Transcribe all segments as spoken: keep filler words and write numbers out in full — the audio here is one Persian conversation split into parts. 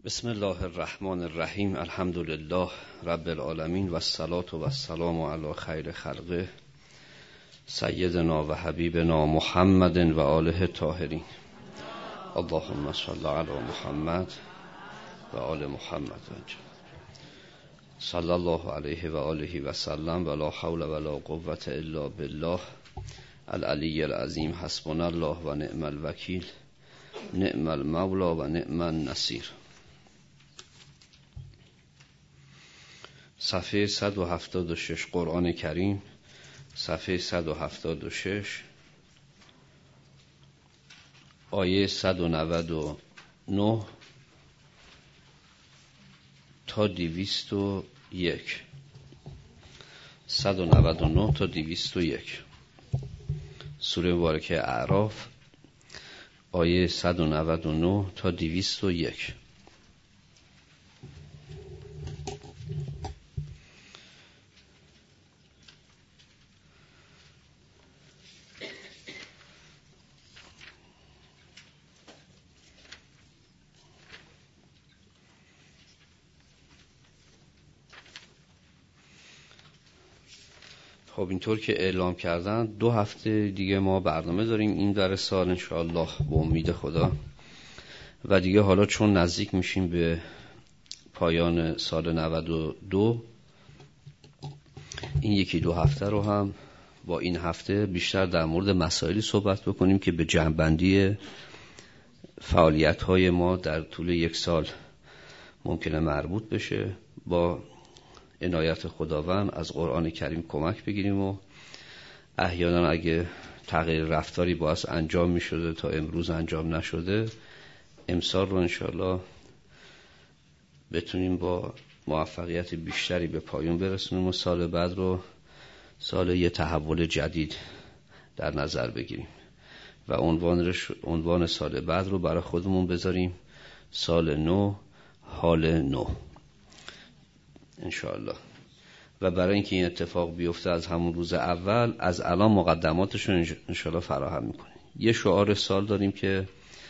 بسم الله الرحمن الرحیم. الحمد لله رب العالمین و الصلاة و السلام علی خیر خلقه سیدنا و حبیبنا محمد و آله الطاهرین. اللهم صل علی محمد و آل محمد. صلی الله علیه و آله و سلم و لا حول و لا قوة الا بالله العلی العظیم. حسبنا الله و نعم الوکیل، نعم المولا و نعم النصیر. صفحه صد و هفتاد و شش قرآن کریم، صفحه صد و هفتاد و شش آیه صد و نود و نه تا دویست و یک. صد و نود و نه تا دویست و یک سوره مبارکه اعراف، آیه صد و نود و نه تا دویست و یک. خب اینطور که اعلام کردن دو هفته دیگه ما برنامه داریم این در سال انشاءالله به امید خدا، و دیگه حالا چون نزدیک میشیم به پایان سال نود و دو، این یکی دو هفته رو هم با این هفته بیشتر در مورد مسائلی صحبت بکنیم که به جمع‌بندی فعالیت‌های ما در طول یک سال ممکنه مربوط بشه. با عنایت خداوند از قرآن کریم کمک بگیریم و احیانا اگه تغییر رفتاری باعث انجام می شده تا امروز انجام نشده، امسال رو انشاءالله بتونیم با موفقیت بیشتری به پایان برسونیم و سال بعد رو سال یه تحول جدید در نظر بگیریم و عنوان, عنوان سال بعد رو برای خودمون بذاریم سال نو، حال نو انشاءالله. و برای اینکه این اتفاق بیفته از همون روز اول از الان مقدماتش رو انشاءالله فراهم میکنیم. یه شعار سال داریم که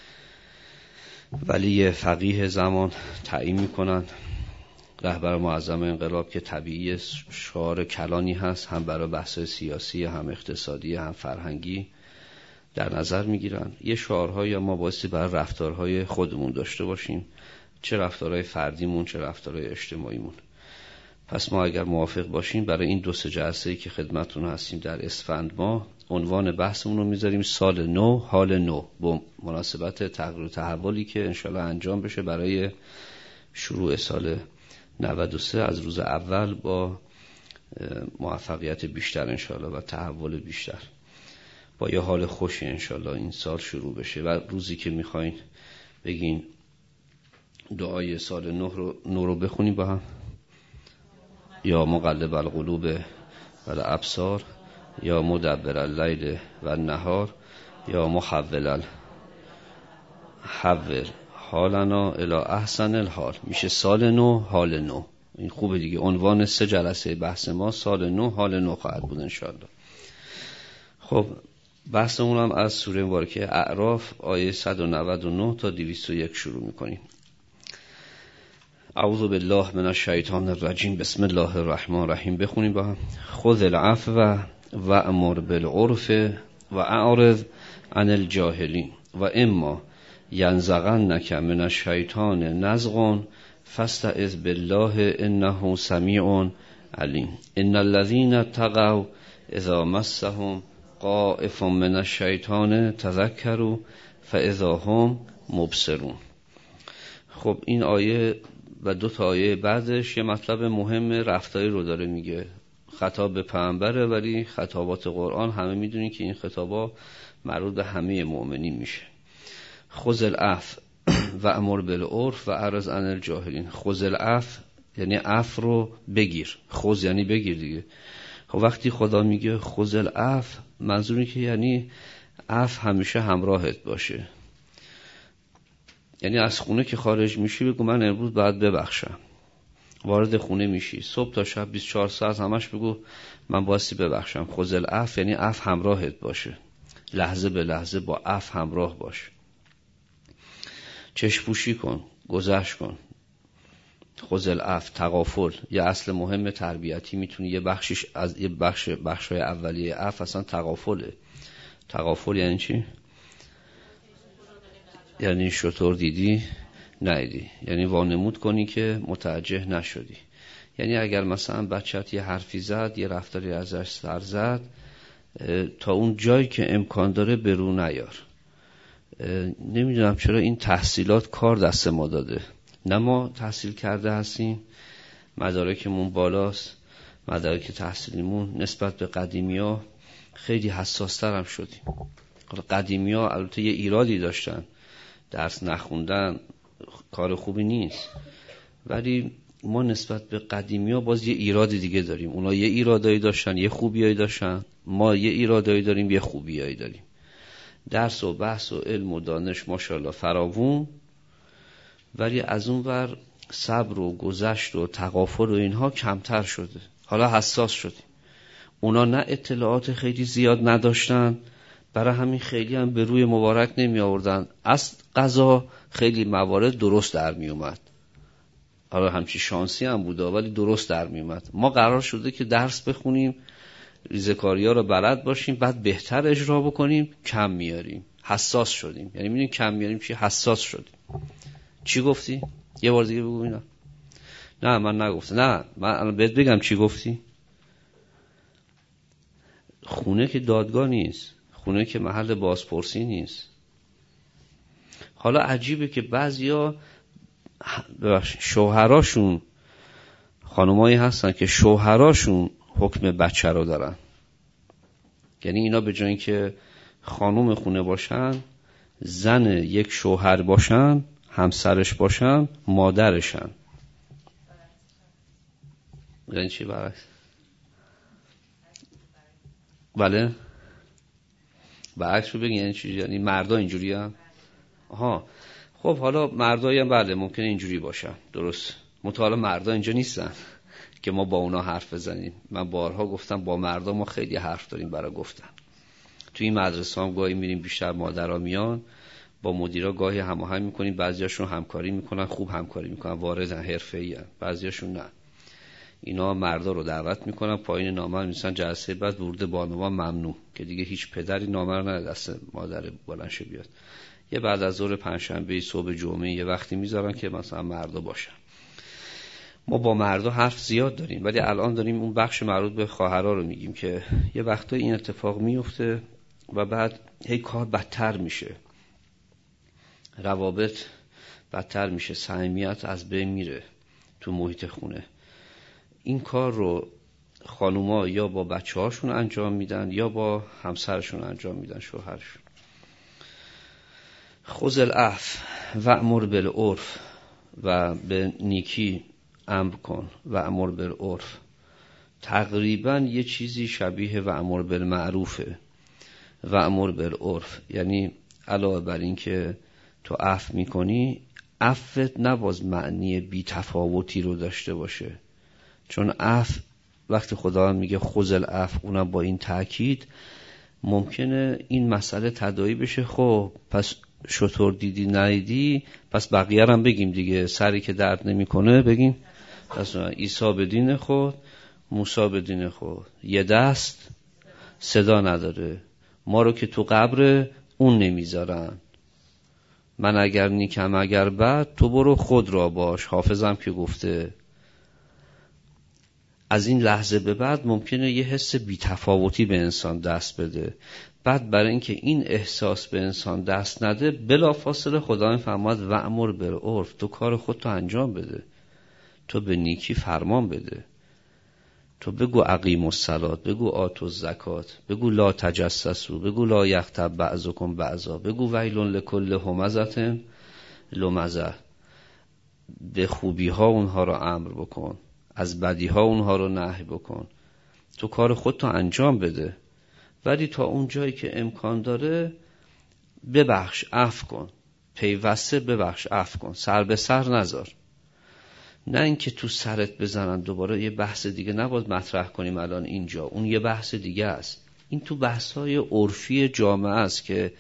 ولی فقیه زمان تعیین میکنن، رهبر معظم انقلاب، که طبیعی شعار کلانی هست، هم برای بحث سیاسی هم اقتصادی هم فرهنگی در نظر میگیرن. یه شعارهایی ما بایستی برای رفتارهای خودمون داشته باشیم، چه رفتارهای فردیمون چه رفتارهای اجتماعیمون. پس ما اگر موافق باشیم برای این دو سه جلسه‌ای که خدمتتون هستیم در اسفند ماه، عنوان بحثمون رو میذاریم سال نو، حال نو، با مناسبت تغییر و تحولی که انشالله انجام بشه برای شروع سال نود و سه از روز اول با موفقیت بیشتر انشالله و تحول بیشتر، با یه حال خوشی انشالله این سال شروع بشه. و روزی که میخواین بگین دعای سال نو رو, نو رو بخونیم با هم. یا مقلب القلوب و الابصار، یا مدبر اللیل و النهار، یا محول الحول حالنا الی احسن الحال. میشه سال نو، حال نو. این خوبه دیگه. عنوان سه جلسه بحث ما سال نو، حال نو خواهد بود انشاءالله. خب بحثمون هم از سوره مبارکه اعراف آیه صد و نود و نه تا دویست و یک شروع میکنیم. اعوذ بالله من الشیطان الرجیم. بسم الله الرحمن الرحیم. بخونیم با هم. خذ العفو و امر بالعرف و اعرض عن الجاهلین و اما ینزغنک من الشیطان نزغ فاستعذ بالله انه سمیع علیم. ان الذین اتقوا اذا مسهم طائف من الشیطان تذکروا فاذا هم مبصرون. خب این آیه و دو تا آیه بعدش یه مطلب مهم رفتاری رو داره میگه. خطاب به پیامبره، ولی خطابات قرآن همه میدونین که این خطابا مربوط به همه مؤمنین میشه. خذ العفو و امر بالعرف و اعرض عن الجاهلین. خذ العفو یعنی عفو رو بگیر. خذ یعنی بگیر دیگه. خب وقتی خدا میگه خذ العفو، منظور اینه که یعنی عفو همیشه همراهت باشه. یعنی از خونه که خارج میشی بگو من امروز باید ببخشم. وارد خونه میشی صبح تا شب بیست و چهار ساعت همش بگو من بایستی ببخشم. خذ العفو یعنی عفو همراهت باشه، لحظه به لحظه با عفو همراه باش. چشم پوشی کن، گذشت کن، خذ العفو، تغافل، یه اصل مهم تربیتی میتونه یه بخشش از یه بخش بخشای اولیه عفو اصلا تغافله. تغافل یعنی چی؟ یعنی شطور دیدی ندیدی، یعنی وانمود کنی که متوجه نشدی. یعنی اگر مثلا بچت یه حرفی زد، یه رفتاری ازش سر زد، تا اون جایی که امکان داره برو نیار. نمیدونم چرا این تحصیلات کار دست ما داده. نه ما تحصیل کرده هستیم، مدارکمون بالاست، مدارک تحصیلیمون نسبت به قدیمی ها خیلی حساستر هم شدیم. قدیمی ها البته یه ایرادی داشتن، درس نخوندن کار خوبی نیست، ولی ما نسبت به قدیمی ها باز یه ایرادی دیگه داریم. اونا یه ایرادایی داشتن، یه خوبیایی داشتن، ما یه ایرادایی داریم، یه خوبیایی داریم. درس و بحث و علم و دانش ماشاءالله فراوون، ولی از اون ور صبر و گذشت و تغافل و اینها کمتر شده. حالا حساس شدیم. اونا نه اطلاعات خیلی زیاد نداشتن، برای همین خیلی هم به روی مبارک نمی آوردن. از قضا خیلی موارد درست در می اومد. حالا همچی شانسی هم بوده ولی درست در می اومد. ما قرار شده که درس بخونیم، ریزکاری ها رو بلد باشیم، بعد بهتر اجرا بکنیم، کم میاریم. حساس شدیم. یعنی میدونیم کم میاریم چی؟ حساس شدیم. چی گفتی؟ یه بار دیگه بگو اینا. نه من نگفتم. نه من الان بهت بگم چی گفتی. خونه که دادگاه نیست، خونه که محل بازپرسی نیست. حالا عجیبه که بعضیا شوهراشون، خانمایی هستن که شوهراشون حکم بچه رو دارن. یعنی اینا به جای اینکه خانم خونه باشن، زن یک شوهر باشن، همسرش باشن، مادرشن. یعنی چی برعکس؟ بله برعکس رو بگین. یعنی چی؟ یعنی مردا اینجوری هم؟ آها خب حالا مردایی هم بله ممکنه اینجوری باشن، درست. متعالی مردا اینجا نیستن که ما با اونا حرف بزنیم. من بارها گفتم با مردا ما خیلی حرف داریم برای گفتن. تو این مدرسه هم گاهی میریم، بیشتر مادرها میان، با مدیرا گاهی هماهنگ میکنیم، بعضیاشون همکاری میکنن، خوب همکاری میکنن، وارد حرفه‌ای ان، بعضیاشون نه. اینا مردا رو دعوت میکنن، پایین نامه می‌نویسن جلسه بعد ورود بانوان ممنوع، که دیگه هیچ پدری نامه رو نده دست مادر بلنشه بیاد. یه بعد از ظهر پنجشنبه صبح جمعه یه وقتی میذارن که مثلا مردا باشن. ما با مردا حرف زیاد داریم، ولی الان داریم اون بخش مربوط به خواهرها رو میگیم که یه وقتا این اتفاق میفته و بعد هی کار بدتر میشه، روابط بدتر میشه، صمیمیت از بین میره تو محیط خونه. این کار رو خانوما یا با بچه هاشون انجام میدن یا با همسرشون انجام میدن، شوهرشون. خذ العفو وأمر بالعرف، و به نیکی امر کن. وأمر بالعرف تقریبا یه چیزی شبیه وأمر بالمعروفه. وأمر بالعرف یعنی علاوه بر این که تو عفو میکنی، عفوت نباز معنی بی تفاوتی رو داشته باشه. چون عفو وقتی خدا میگه خذ العفو، اونم با این تأکید، ممکنه این مسئله تداعی بشه. خب پس شطور دیدی ندیدی، پس بقیه هم بگیم دیگه. سری که درد نمیکنه بگیم پس عیسی به دین خود، موسی به دین خود. یه دست صدا نداره، ما رو که تو قبر اون نمیذارن. من اگر نیکم اگر بد، تو برو خود را باش. حافظم که گفته. از این لحظه به بعد ممکنه یه حس بی‌تفاوتی به انسان دست بده. بعد برای اینکه این احساس به انسان دست نده، بلافاصله خدا میفرماد وأمر بالعرف، تو کار خودتو انجام بده، تو به نیکی فرمان بده، تو بگو اقیموا الصلاة، بگو آتوا الزکات، بگو لا تجسسوا، بگو لا یغتب بعضکم بعضا، بگو ویل لکل همزة لمزة. به خوبی ها اونها رو امر بکن، از بدی ها اونها رو نهی بکن، تو کار خودتو انجام بده. ولی تا اون جایی که امکان داره ببخش، عفو کن، پیوسته ببخش، عفو کن، سر به سر نذار. نه اینکه تو سرت بزنن دوباره. یه بحث دیگه نباید مطرح کنیم الان اینجا، اون یه بحث دیگه است. این تو بحث‌های عرفی جامعه است که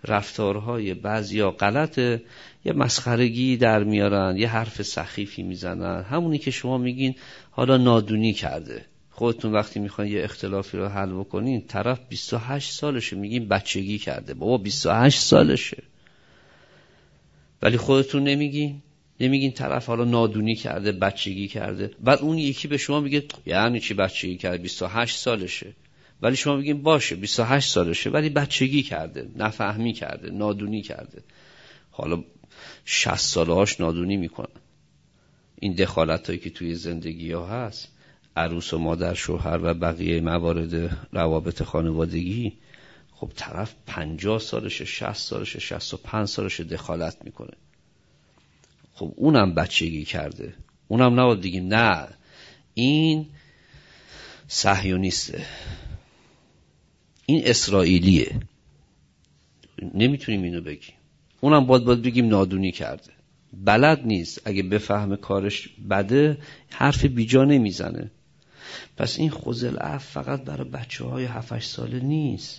رفتارهای بعضیا غلطه، یه مسخرگی در میارن، یه حرف سخیفی میزنن، همونی که شما میگین حالا نادونی کرده. خودتون وقتی میخواین یه اختلافی رو حل بکنین، طرف بیست و هشت سالشه، میگین بچگی کرده. بابا بیست و هشت سالشه، ولی خودتون نمیگین، نمیگین طرف حالا نادونی کرده، بچگی کرده. بعد اون یکی به شما میگه یعنی چی بچگی کرده؟ بیست و هشت سالشه. ولی شما میگین باشه بیست و هشت سالشه ولی بچگی کرده، نفهمی کرده، نادونی کرده. حالا شصت سالهاش نادونی میکنن. این دخالت هایی که توی زندگی ها هست، عروس و مادر، شوهر و بقیه موارد روابط خانوادگی، خب طرف پنجاه سالشه، شصت سالشه، شصت و پنج سالشه دخالت میکنه. خب اونم بچگی کرده، اونم نباید بگیم نه این صهیونیسته، این اسرائیلیه، نمیتونیم اینو بگیم. اونم باید باید بگیم نادونی کرده، بلد نیست، اگه بفهمه کارش بده حرف بیجا نمیزنه. پس این خذل عفو فقط برای بچه های هفت هشت ساله نیست.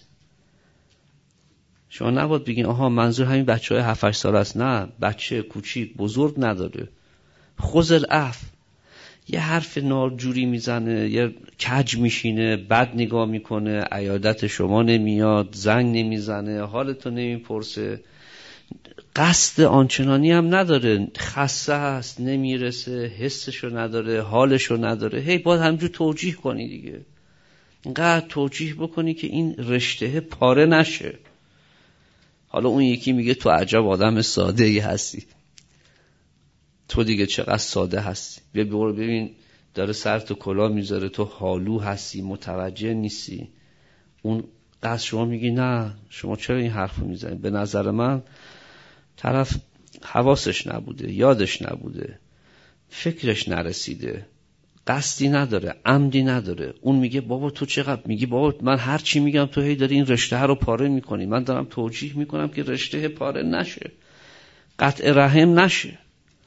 شما نباید بگین آها منظور همین بچه های هفت هشت ساله است. نه، بچه کوچیک بزرگ نداره. خذل عفو، یه حرف نارجوری میزنه، یه کج میشینه، بد نگاه میکنه، عیادت شما نمیاد، زنگ نمیزنه، حالتو نمیپرسه، قصد آنچنانی هم نداره، خسته است، نمیرسه، حسشو نداره، حالشو نداره، هی باید همجور توجیه کنی دیگه. اینقدر توجیه بکنی که این رشته پاره نشه. حالا اون یکی میگه تو عجب آدم ساده ای هستی، تو دیگه چقدر ساده هستی، ببین ببین داره سر تو کلا میذاره، تو حالو هستی، متوجه نیستی. اون قصد شما میگی نه شما چرا این حرفو میزنی؟ به نظر من طرف حواسش نبوده، یادش نبوده، فکرش نرسیده، قصدی نداره، عمدی نداره. اون میگه بابا تو چقدر میگی، بابا من هر چی میگم تو هی داری این رشته رو پاره میکنی. من دارم توجیه میکنم که رشته پاره نشه، قطع رحم نشه،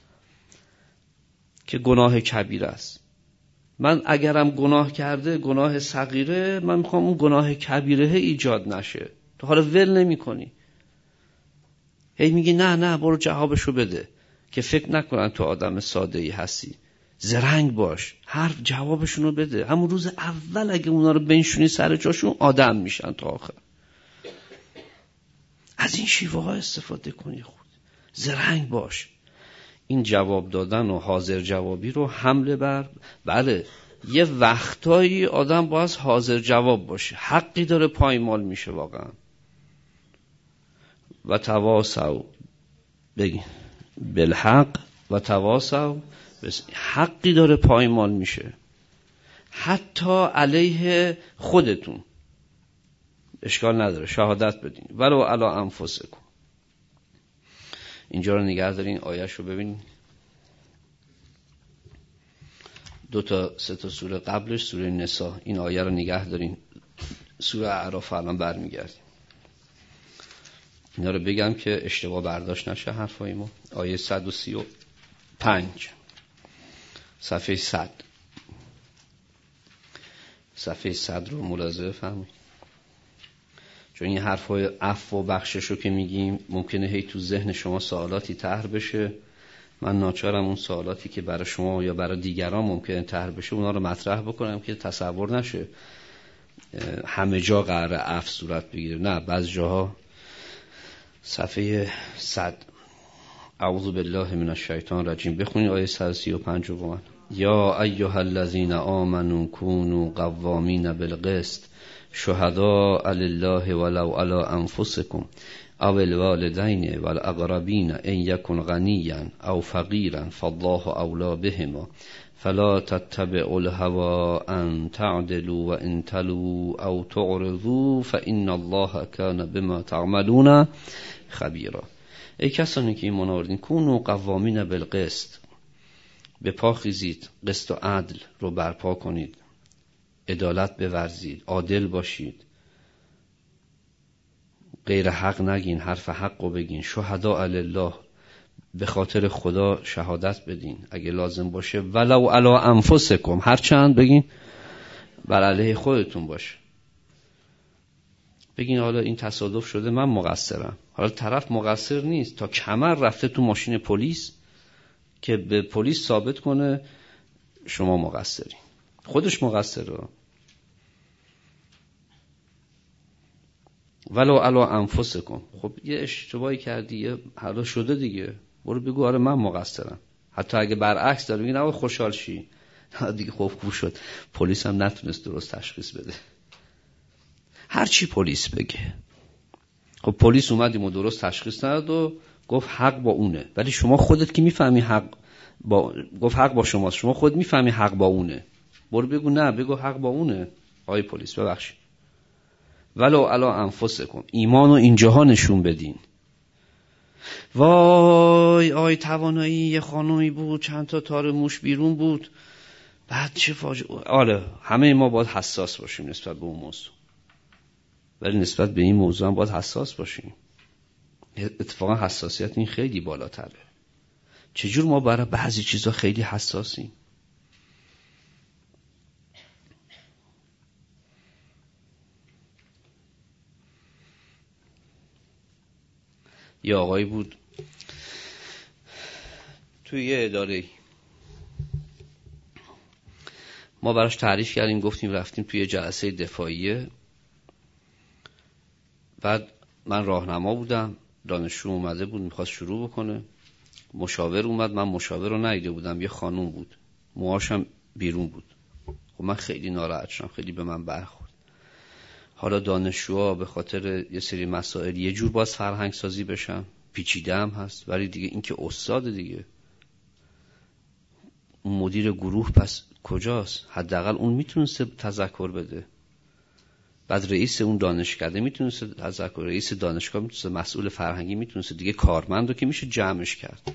که گناه کبیر است. من اگرم گناه کرده گناه صغیره، من میخوام اون گناه کبیره ایجاد نشه. تو حالا ول نمی کنی، هی میگی نه نه برو جوابشو بده، که فکر نکنن تو آدم ساده ای هستی. زرنگ باش، حرف جوابشونو بده. همون روز اول اگه اونا رو بنشونی سر جاشون، آدم میشن تا آخر. از این شیوه ها استفاده کنی. خود زرنگ باش. این جواب دادن و حاضر جوابی رو حمله بر، بله یه وقتایی آدم باید حاضر جواب باشه، حقی داره پایمال میشه واقعا. و تواصوا بگین بالحق و تواصوا، حقی داره پایمال میشه، حتی علیه خودتون اشکال نداره شهادت بدین، ولو علی انفسکم. اینجا رو نگه دارین، آیش رو ببین، دو تا سه تا سوره قبلش سوره نساء، این آیه رو نگه دارین. سوره اعراف الان برمیگردیم. اینا رو بگم که اشتباه برداشت نشه حرفای ما. آیه صد و سی و پنج صفحه صد، صفحه صد رو ملاحظه فهمید، چون این حرفای عفو و بخشش رو که میگیم ممکنه هی تو ذهن شما سوالاتی طرح بشه. من ناچارم اون سوالاتی که برای شما یا برای دیگران ممکنه طرح بشه اونا رو مطرح بکنم که تصور نشه همه جا قراره عفو صورت بگیره. نه، بعض جاها. صفحه صد، اعوذ بالله من الشیطان الرجیم. بخونید آیه صد و سی و پنج رو با من. یا ایها الذین آمنوا کونوا قوامین بالقسط شهداء لله ولو علی انفسکم او الوالدین والاقربین ان یکن غنیا او فقیرا فالله اولی بهما فلا تتبعوا الهوى ان تعدلوا وان تلوا او تعرضوا فان الله کان بما تعملون خبیرا. ای کسانی که ایمان آوردین، کونوا قوامین بالقسط، به پا خیزید، قسط و عدل رو برپا کنید، عدالت بورزید، عادل باشید، غیر حق نگین، حرف حق رو بگین. شهداء لله، به خاطر خدا شهادت بدین اگه لازم باشه، ولو علی انفسکم، هر چند بگین بر علیه خودتون باشه. بگین حالا این تصادف شده من مقصرم. حالا طرف مقصر نیست، تا کمر رفته تو ماشین پلیس که به پلیس ثابت کنه شما مقصری. خودش مقصره. ولو علی انفسکم. خب یه اشتباهی کردی، یه حالا شده دیگه، برو بگو آره من مقصرم. حتی اگه برعکس داره میگه نه خوشحال شی، دیگه خوب خوب شد. پلیس هم نتونست درست تشخیص بده. هر چی پلیس بگه. خب پلیس اومدیم و درست تشخیص نداد و گفت حق با اونه، ولی شما خودت که میفهمی حق با گفت حق با شماست، شما خود میفهمی حق با اونه. برو بگو نه، بگو حق با اونه آقای پلیس ببخشید. ولو علی انفسکم. ایمانو اینجاها نشون بدین. وای آی توانایی یه خانومی بود چند تا تار موش بیرون بود، بعد چه فاجعه. آره همه ما باید حساس باشیم نسبت به اون موضوع، ولی نسبت به این موضوع هم باید حساس باشیم. اتفاقا حساسیت این خیلی بالاتره. چجور ما برای بعضی چیزا خیلی حساسیم؟ یه آقایی بود توی یه اداره، ما براش تعریف کردیم، گفتیم رفتیم توی جلسه دفاعیه. بعد من راهنما بودم، دانشجو اومده بود میخواست شروع بکنه، مشاور اومد، من مشاور رو ندیده بودم، یه خانوم بود موهاشم بیرون بود. خب من خیلی ناراحت شدم، خیلی به من برخورد. حالا دانشجوها به خاطر یه سری مسائل یه جور باز فرهنگ سازی بشن، پیچیده هم هست، ولی دیگه این که استاد دیگه، اون مدیر گروه پس کجاست؟ حداقل اون میتونسته تذکر بده. بعد رئیس اون دانشکده میتونسته تذکر، رئیس دانشگاه میتونسته، مسئول فرهنگی میتونسته، دیگه کارمندو که میشه جمعش کرد.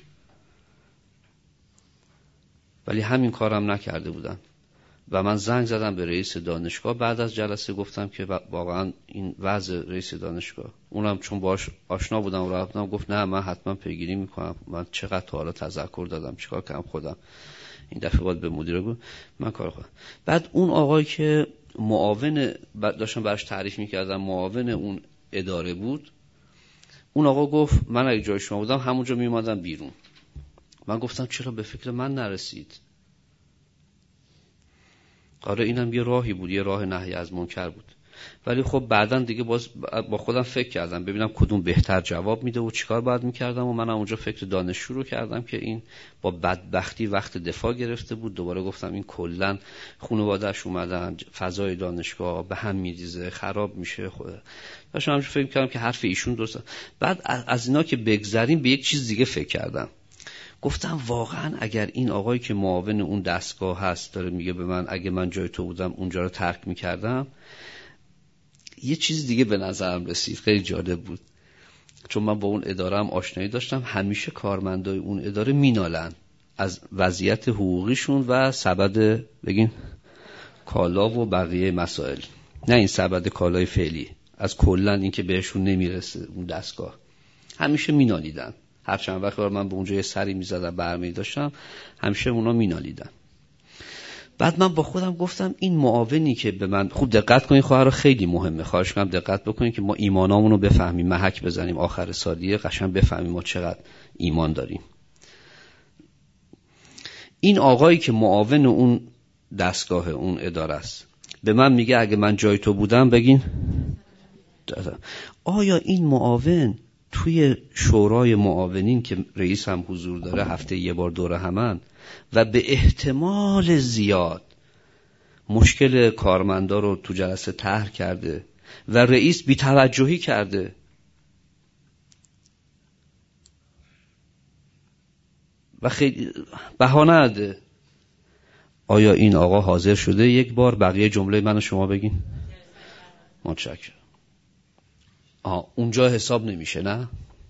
ولی همین کارم نکرده بودن و من زنگ زدم به رئیس دانشگاه بعد از جلسه، گفتم که واقعا این وضع رئیس دانشگاه، اونم چون باش آشنا بودم و رفتم، گفت نه من حتما پیگیری میکنم، من چقدر تا حالا تذکر دادم، چیکار کردم خودم، این دفعه باید به مدیر بگم من کار خودم. بعد اون آقای که معاون داشتم براش تعریف میکردم، معاون اون اداره بود، اون آقا گفت من اگه جای شما بودم همونجا میومدم بیرون. من گفتم چرا به فکر من نرسید؟ آره اینم یه راهی بود، یه راه نهی از منکر بود. ولی خب بعداً دیگه باز با خودم فکر کردم ببینم کدوم بهتر جواب میده و چیکار باید میکردم، و منم اونجا فکر دانشجو رو کردم که این با بدبختی وقت دفاع گرفته بود. دوباره گفتم این کلاً خانواده‌اش اومدن، فضای دانشگاه به هم میریزه، خراب میشه. خود داشتم همش فکر کردم که حرف ایشون درسته. بعد از اینا که بگذریم به یک چیز دیگه فکر کردم، گفتم واقعا اگر این آقایی که معاون اون دستگاه هست داره میگه به من اگه من جای تو بودم اونجا رو ترک میکردم، یه چیز دیگه به نظرم رسید خیلی جالب بود. چون من با اون اداره هم آشنایی داشتم، همیشه کارمندای اون اداره مینالن از وضعیت حقوقیشون و سبد بگین کالا و بقیه مسائل، نه این سبد کالای فعلی، از کلن این که بهشون نمیرسه اون دستگاه، همیشه مینالیدن. هر چند وقت من به اونجا یه سری میزدم برمی داشتم، همیشه اونا مینالیدن. بعد من با خودم گفتم این معاونی که به من، خوب دقت کنید خواهر، خیلی مهمه، خواهش کنم دقت بکنید که ما ایمانامون رو بفهمیم، محک بزنیم آخر سالیه قشنگ بفهمیم ما چقدر ایمان داریم. این آقایی که معاون اون دستگاه اون اداره است به من میگه اگه من جای تو بودم بگین آیا این معاون توی شورای معاونین که رئیس هم حضور داره، هفته یه بار دوره همن، و به احتمال زیاد مشکل کارمندا رو تو جلسه طرح کرده و رئیس بی‌توجهی کرده، و خیلی بهانه نده، آیا این آقا حاضر شده یک بار بقیه جمله منو شما بگین؟ متشکرم. آه اونجا حساب نمیشه نه؟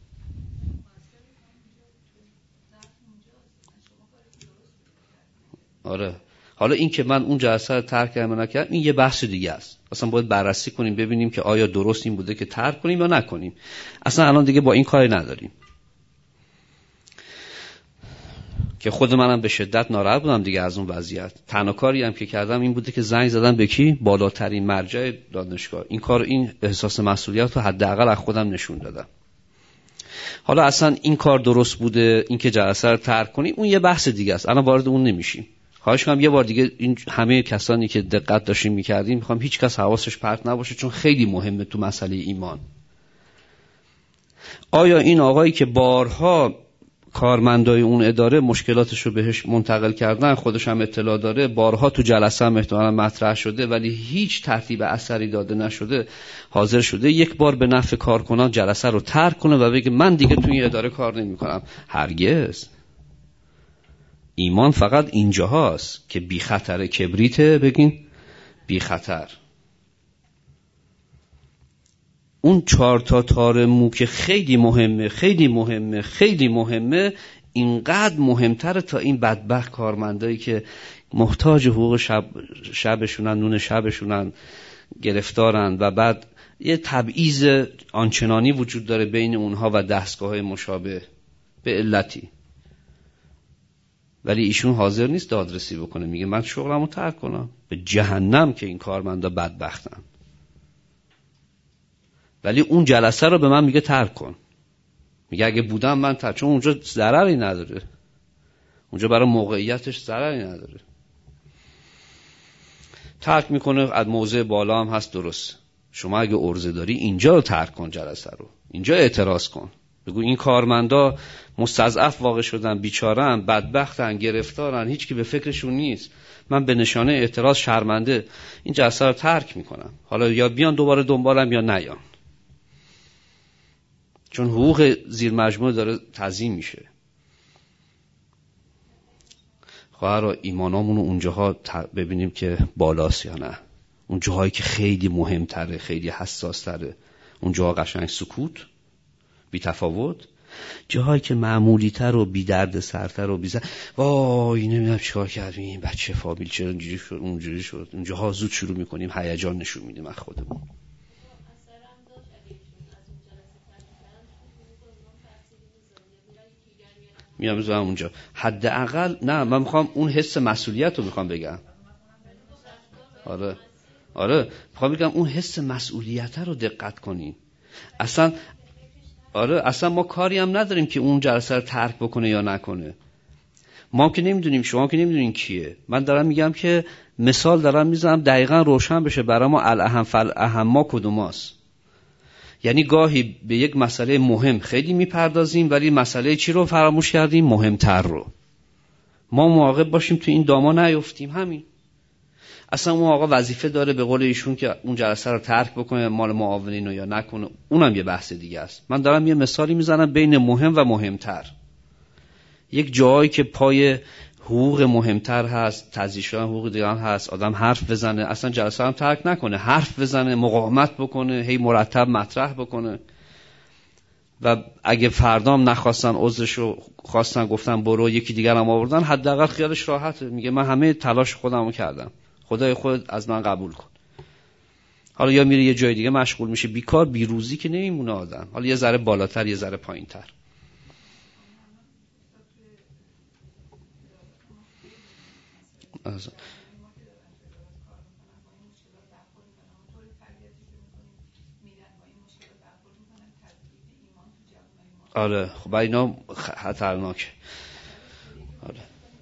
آره. حالا این که من اون جلسه رو ترک کردم نکردم این یه بحث دیگه است. اصلا باید بررسی کنیم ببینیم که آیا درست این بوده که ترک کنیم یا نکنیم. اصلا الان دیگه با این کاری نداریم. که خود منم به شدت ناراحت بودم دیگه از اون وضعیت. تنها کاری هم که کردم این بوده که زنگ زدم به کی؟ بالاترین مرجع دانشگاه. این کار، این احساس مسئولیت رو حداقل از خودم نشون دادم. حالا اصلا این کار درست بوده، این که جلسه رو ترک کنیم، اون یه بحث دیگه است. الان وارد اون نمیشیم. خواهش می‌کنم یه بار دیگه این همه کسانی که دقت داشتیم می‌کردیم، می‌خوام هیچ کس حواسش پرت نباشه، چون خیلی مهمه تو مسئله ایمان. آیا این آقایی که بارها کارمندای اون اداره مشکلاتش رو بهش منتقل کردن، خودش هم اطلاع داره، بارها تو جلسه هم احتمالاً مطرح شده ولی هیچ ترتیب اثری داده نشده، حاضر شده یک بار به نفع کارکنان جلسه رو ترک کنه و بگه من دیگه تو این اداره کار نمی‌کنم؟ هرگز. ایمان فقط اینجاهاست که بی خطر کبریته، بگین بی خطر. اون چهار تا تار مو که خیلی مهمه خیلی مهمه خیلی مهمه، اینقدر مهمتره تا این بدبخت کارمندایی که محتاج حقوق شب شبشونن، نون شبشونن، گرفتارن و بعد یه تبعیض آنچنانی وجود داره بین اونها و دستگاه‌های مشابه به علتی. ولی ایشون حاضر نیست دادرسی بکنه، میگه من شغلمو ترک کنم. به جهنم که این کارمندا بدبختن. ولی اون جلسه رو به من میگه ترک کن. میگه اگه بودم من ترک، چون اونجا ضرری نداره، اونجا برای موقعیتش ضرری نداره. ترک میکنه. از موضع بالا هم هست، درست. شما اگه عرضه داری اینجا رو ترک کن، جلسه رو اینجا اعتراض کن، بگو این کارمندا مستضعف واقع شدن، بیچاره‌ان، بدبختن، گرفتارن، هیچ کی به فکرشون نیست، من به نشانه اعتراض شرمنده این جلسه رو ترک میکنم. حالا یا بیان دوباره دنبالم یا نیان، چون حقوق زیر مجموعه داره تضییع میشه. خواهر ایمانامون رو اونجاها ببینیم که بالاست یا نه. اون جاهایی که خیلی مهمتره، خیلی حساستره، اون جاها قشنگ سکوت، بی تفاوت. جاهایی که معمولی تر و بی درد سرتر و بی زر، وای نمیدونم چیکار کردیم، این بچه فامیل چرا اینجوری شد اونجوری شد، اونجاها زود شروع میکنیم هیجان نشون میدیم از خودمون. میام بذارم اونجا حداقل. نه من میخوام اون حس مسئولیت رو میخوام بگم. آره آره میخوام بگم اون حس مسئولیت رو دقت کنین. اصلا آره اصلا ما کاری هم نداریم که اون جلسه رو ترک بکنه یا نکنه. ما که نمیدونیم، شما که نمیدونین کیه. من دارم میگم که مثال دارم میزنم دقیقاً روشن بشه برای ما الاهم فالاهم ما کدوماست. یعنی گاهی به یک مسئله مهم خیلی میپردازیم ولی مسئله چی رو فراموش کردیم؟ مهمتر رو. ما مراقب باشیم تو این داما نیفتیم. همین. اصلا اون آقا وظیفه داره به قول ایشون که اون جلسه رو ترک بکنه، مال معاونین رو یا نکنه، اونم یه بحث دیگه است. من دارم یه مثالی میزنم بین مهم و مهمتر. یک جایی که پای حقوق مهمتر هست، تضییع حقوق دیگه هم هست، آدم حرف بزنه، اصلا جلسه هم ترک نکنه، حرف بزنه، مقاومت بکنه، هی مرتب مطرح بکنه. و اگه فردام نخواستن عذرشو خواستن گفتن برو، یکی دیگر هم آوردن، حداقل خیالش راحته، میگه من همه تلاش خودمو کردم، خدای خود از من قبول کن. حالا یا میره یه جای دیگه مشغول میشه، بیکار بیروزی که نمیمونه آدم. حالا یه ذره بالاتر یه ذره پایینتر. آره خب اینا خطرناکه. آره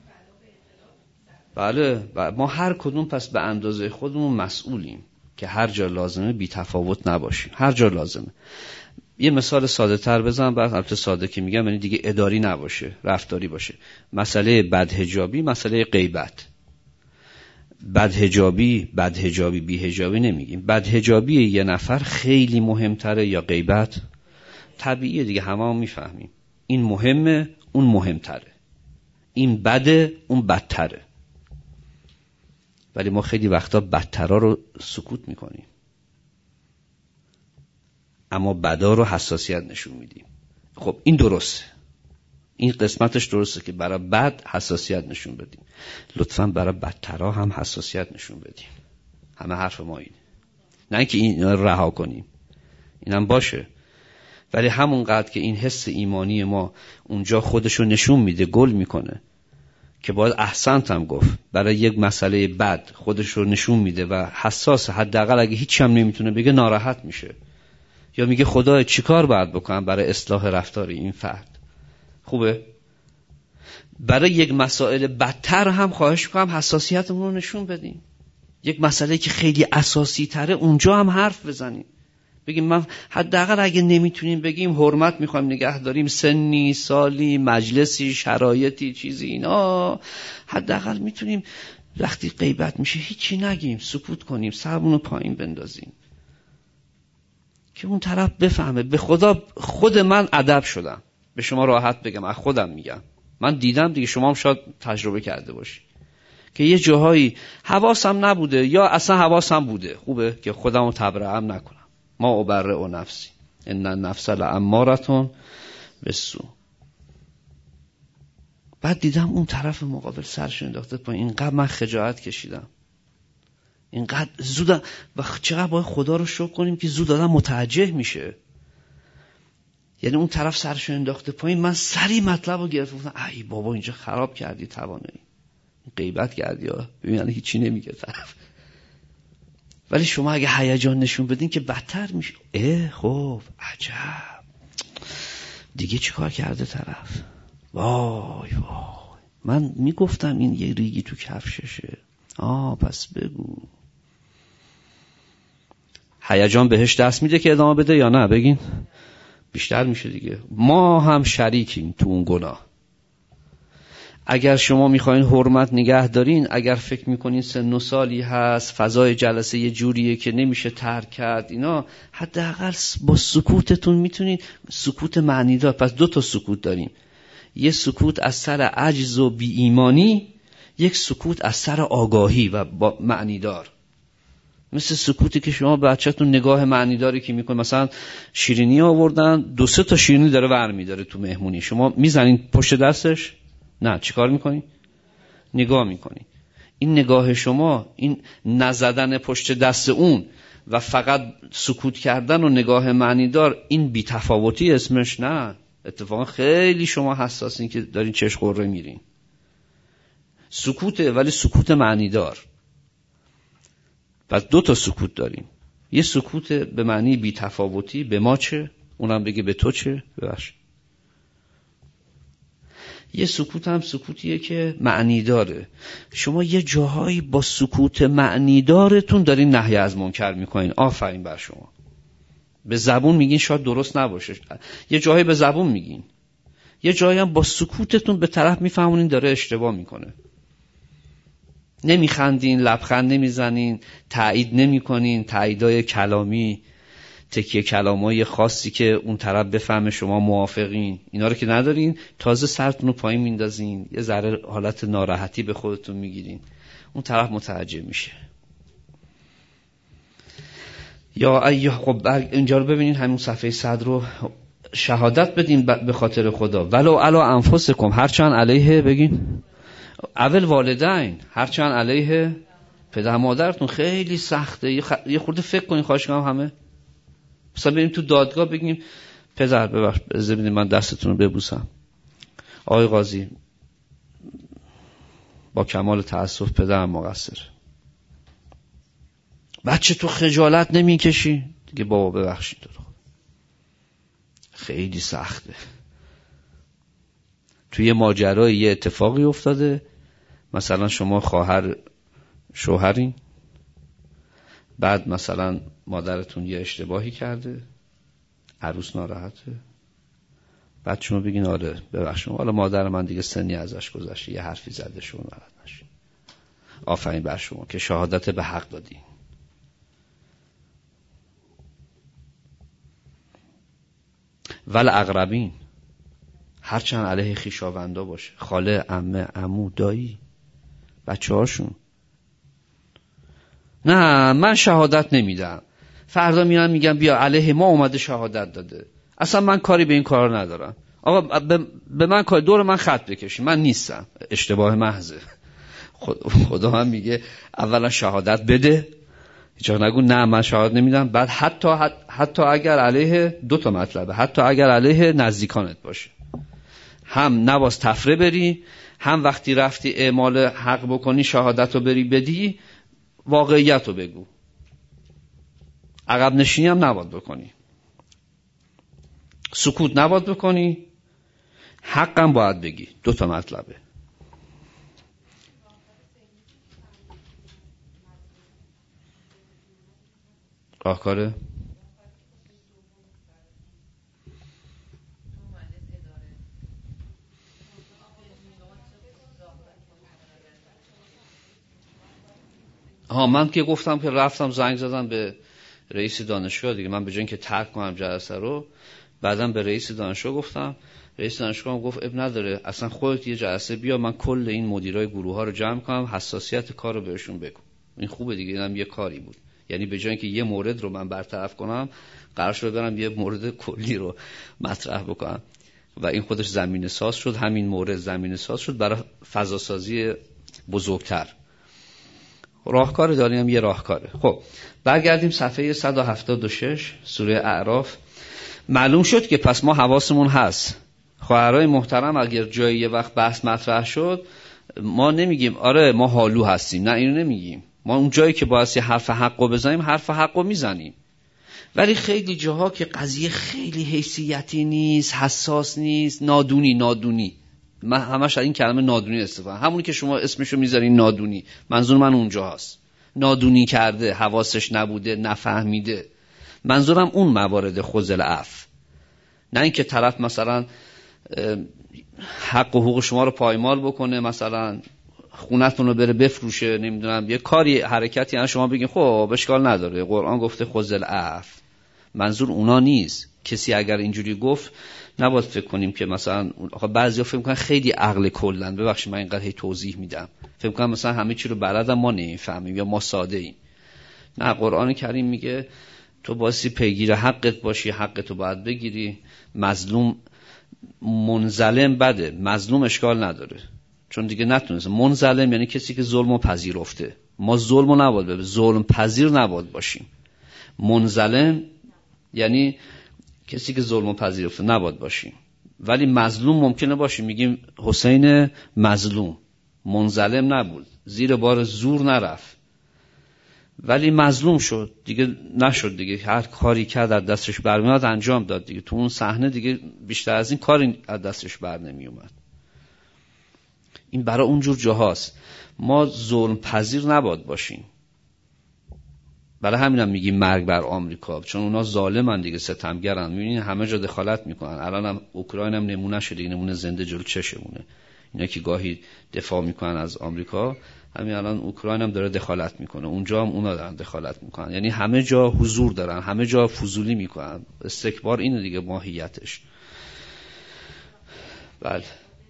بله ما هر کدوم پس به اندازه خودمون مسئولیم که هر جا لازمه بی تفاوت نباشیم. هر جا لازمه. یه مثال ساده تر بزنم، بعد البته ساده که میگم یعنی دیگه اداری نباشه، رفتاری باشه. مسئله بدحجابی، مسئله غیبت. بدحجابی، بدحجابی بی حجابی نمیگیم. بدحجابی یه نفر خیلی مهمتره یا غیبت؟ طبیعیه دیگه، همه هم میفهمیم. این مهمه، اون مهمتره. این بده، اون بدتره. ولی ما خیلی وقتا بدترها رو سکوت میکنیم، اما بدا رو حساسیت نشون میدیم. خب این درسته، این قسمتش درسته که برای بد حساسیت نشون بدیم. لطفاً برای بدترها هم حساسیت نشون بدیم. همه حرف ما اینه، نه اینکه این رها کنیم، اینم باشه، ولی همونقدر که این حس ایمانی ما اونجا خودشو نشون میده، گل میکنه، که باید احسنت هم گفت، برای یک مسئله بد خودش رو نشون میده و حساسه، حداقل اگه هیچی هم نمیتونه بگه ناراحت میشه یا میگه خدای چیکار باید بکنم برای اصلاح رفتار این فرد. خوبه؟ برای یک مسائل بدتر هم خواهش میکنم حساسیتمون رو نشون بدیم. یک مسئله که خیلی اساسی تره اونجا هم حرف بزنیم، بگیم من حداقل اگه نمیتونیم بگیم حرمت میخوایم نگه داریم، سنی، سالی، مجلسی، شرایطی، چیزی، اینا حداقل میتونیم وقتی غیبت میشه هیچی نگیم، سکوت کنیم، سرمون رو پایین بندازیم که اون طرف بفهمه. به خدا خود من ادب شدم، به شما راحت بگم، از خودم میگم، من دیدم دیگه، شما هم شاید تجربه کرده باشی که یه جاهایی حواسم نبوده یا اصلا حواسم بوده، خوبه که خودم رو تبرئه نکنم. ما ابرئ نفسی ان النفس لاماره بالسوء. بعد دیدم اون طرف مقابل سرش انداخته پایین، اینقدر من خجالت کشیدم، اینقدر زود، و چقدر باید خدا رو شکر کنیم که زود آدم متوجه میشه. یعنی اون طرف سرش انداخته پایین، من سری مطلب رو گرفتم، ای بابا اینجا خراب کردی، توانایی غیبت کردی، ها ببین هیچی نمیگه طرف. ولی شما اگه هیجان نشون بدین که بدتر میشه. اه خب عجب دیگه چیکار کرده طرف، وای وای من میگفتم این یه ریگی تو کفششه، آه پس بگو. هیجان بهش دست میده که ادامه بده یا نه؟ بگین بیشتر میشه دیگه. ما هم شریکیم تو اون گناه. اگر شما میخواین حرمت نگه دارین، اگر فکر میکنین سن و سالی هست، فضای جلسه یه جوریه که نمیشه ترک کرد اینا، حداقل با سکوتتون میتونین، سکوت معنی دار. پس دو تا سکوت داریم، یه سکوت از سر عجز و بی ایمانی، یک سکوت از سر آگاهی و با معنی دار. مثل سکوتی که شما بچه‌تون نگاه معنی داری که میکنه، مثلا شیرینی آوردن، دو سه تا شیرینی داره ور میداره تو مهمونی، شما میزنین پشت دستش؟ نه، چیکار میکنی؟ نگاه میکنی. این نگاه شما، این نزدن پشت دست اون و فقط سکوت کردن و نگاه معنی دار، این بی تفاوتی اسمش نه. اتفاقا خیلی شما حساسین که دارین چش قره میرین. سکوته ولی سکوت معنی دار. پس دو تا سکوت داریم، یه سکوت به معنی بی تفاوتی، به ما چه؟ اونم بگه به تو چه؟ ببخش. یه سکوت هم سکوتیه که معنی داره. شما یه جاهایی با سکوت معنی دارتون دارین نهی از منکر میکنین. آفرین بر شما. به زبون میگین شاید درست نباشه، یه جاهایی به زبون میگین، یه جایی هم با سکوتتون به طرف میفهمونین داره اشتباه میکنه. نمیخندین، لبخند نمیزنین، تایید نمیکنین، تاییدای کلامی، تکیه کلامای خاصی که اون طرف بفهمه شما موافقین، اینا رو که ندارین، تازه سرتون رو پایین میندازین، یه ذره حالت ناراحتی به خودتون میگیرین، اون طرف متوجه میشه. یا ایه خب اینجا رو ببینین، همون صفحه صد رو شهادت بدین به خاطر خدا، ولو علی انفسکم، هرچند علیه، بگین اول والدین، هرچند علیه پدر مادرتون. خیلی سخته. یه, خ... یه خورده فکر کنین، خواهش کنم همه. مثلا بریم تو دادگاه بگیم پدر ببخش بذارید من دستتون رو ببوسم، آقای قاضی با کمال تأسف پدرم مقصر. بچه تو خجالت نمیکشی؟ دیگه بابا ببخشید. خیلی سخته. توی ماجرای یه اتفاقی افتاده، مثلا شما خواهر شوهرین، بعد مثلا مادرتون یه اشتباهی کرده، عروس ناراحته، بعد شما بگین آره ببخشید حالا مادر من دیگه سنی ازش گذشته، یه حرفی زده شما ناراحت نشید. آفرین بر شما که شهادت به حق دادین. ول اقربین، هرچند علیه خویشاوندا باشه، خاله، عمه، عمو، دایی، بچه هاشون. نه من شهادت نمیدم، فردا میان میگم بیا علیه ما اومده شهادت داده، اصلا من کاری به این کار ندارم، آقا به من کار، دور من خط بکشی، من نیستم، اشتباه محضه. خدا هم میگه اولا شهادت بده، هیچ نگو نه من شهادت نمیدم. بعد حتی حتی اگر علیه، دو تا مطلبه، حتی اگر علیه نزدیکانت باشه، هم نباز تفره بری، هم وقتی رفتی اعمال حق بکنی شهادت رو بری بدی واقعیت رو بگو، عقب نشینی هم نباید بکنی، سکوت نباید بکنی، حقم باید بگی. دو تا مطلبه. راهکاره ها من که گفتم که رفتم زنگ زدم به رئیس دانشگاه دیگه، من به جای اینکه ترک کنم جلسه رو بعدم به رئیس دانشگاه گفتم، رئیس دانشگاه هم گفت اب نداره اصلا خودت یه جلسه بیا، من کل این مدیرای گروه ها رو جمع کنم حساسیت کار رو بهشون بگم. این خوبه دیگه، اینم یه کاری بود. یعنی به جای اینکه یه مورد رو من برطرف کنم قرار شد برم یه مورد کلی رو مطرح بکنم و این خودش زمینه ساز شد، همین مورد زمینه ساز شد برای فضا سازی بزرگتر. راهکار داریم هم یه راهکاره. خب برگردیم صفحه صد و هفتاد و شش سوره اعراف. معلوم شد که پس ما حواسمون هست. خواهرای محترم اگر جایی یه وقت بحث مطرح شد ما نمیگیم آره ما حالو هستیم، نه اینو نمیگیم. ما اون جایی که باید یه حرف حقو بزنیم حرف حقو میزنیم، ولی خیلی جاها که قضیه خیلی حیثیتی نیست، حساس نیست، نادونی نادونی من همش این کلمه نادونی استفاده، همونی که شما اسمشو میذارین نادونی، منظور من اونجا هست. نادونی کرده، حواسش نبوده، نفهمیده، منظورم اون موارد خذل عفو. نه اینکه طرف مثلا حق و حقوق شما رو پایمال بکنه، مثلا خونتون رو بره بفروشه، نمیدونم یه کاری حرکتی یعنی شما بگین خب اشکال نداره قرآن گفته خذل عفو. منظور اونا نیست. کسی اگر اینجوری گفت نباید فکر کنیم که مثلا آخه بعضیا فکر می‌کنن خیلی عقل کلن، ببخشید من اینقدر هی توضیح میدم، فکر می‌کنن مثلا همه چی رو بلدم ما نمی‌فهمیم یا ما ساده ایم. نه، قرآن کریم میگه تو باسی پیگیر حقت باشی، حقتو باید بگیری. مظلوم منظلم بده، مظلوم اشکال نداره چون دیگه نتونست. منظلم یعنی کسی که ظلمو پذیرفته. ما ظلمو نباید ببینیم، ظلم پذیر نباید باشیم. منظلم یعنی کسی که ظلمو پذیرفته نباید باشیم، ولی مظلوم ممکنه باشیم. میگیم حسین مظلوم، منظلم نبود، زیر بار زور نرفت، ولی مظلوم شد دیگه، نشد دیگه، هر کاری کرد از دستش برمیاد انجام داد دیگه. تو اون صحنه دیگه بیشتر از این کاری از دستش بر نمی اومد. این برای اونجور جاهاست. ما ظلم پذیر نباید باشیم. برای همینم میگیم مرگ بر آمریکا، چون اونا ظالمن دیگه، ستمگرن. میبینین همه جا دخالت میکنن. الان هم اوکراین هم نمونه شده، نمونه زنده جلو چشمونه. اینا که گاهی دفاع میکنن از آمریکا، همین الان اوکراین هم داره دخالت میکنه، اونجا هم اونا دارن دخالت میکنن. یعنی همه جا حضور دارن، همه جا فضولی میکنن. استکبار اینه دیگه ماهیتش. بله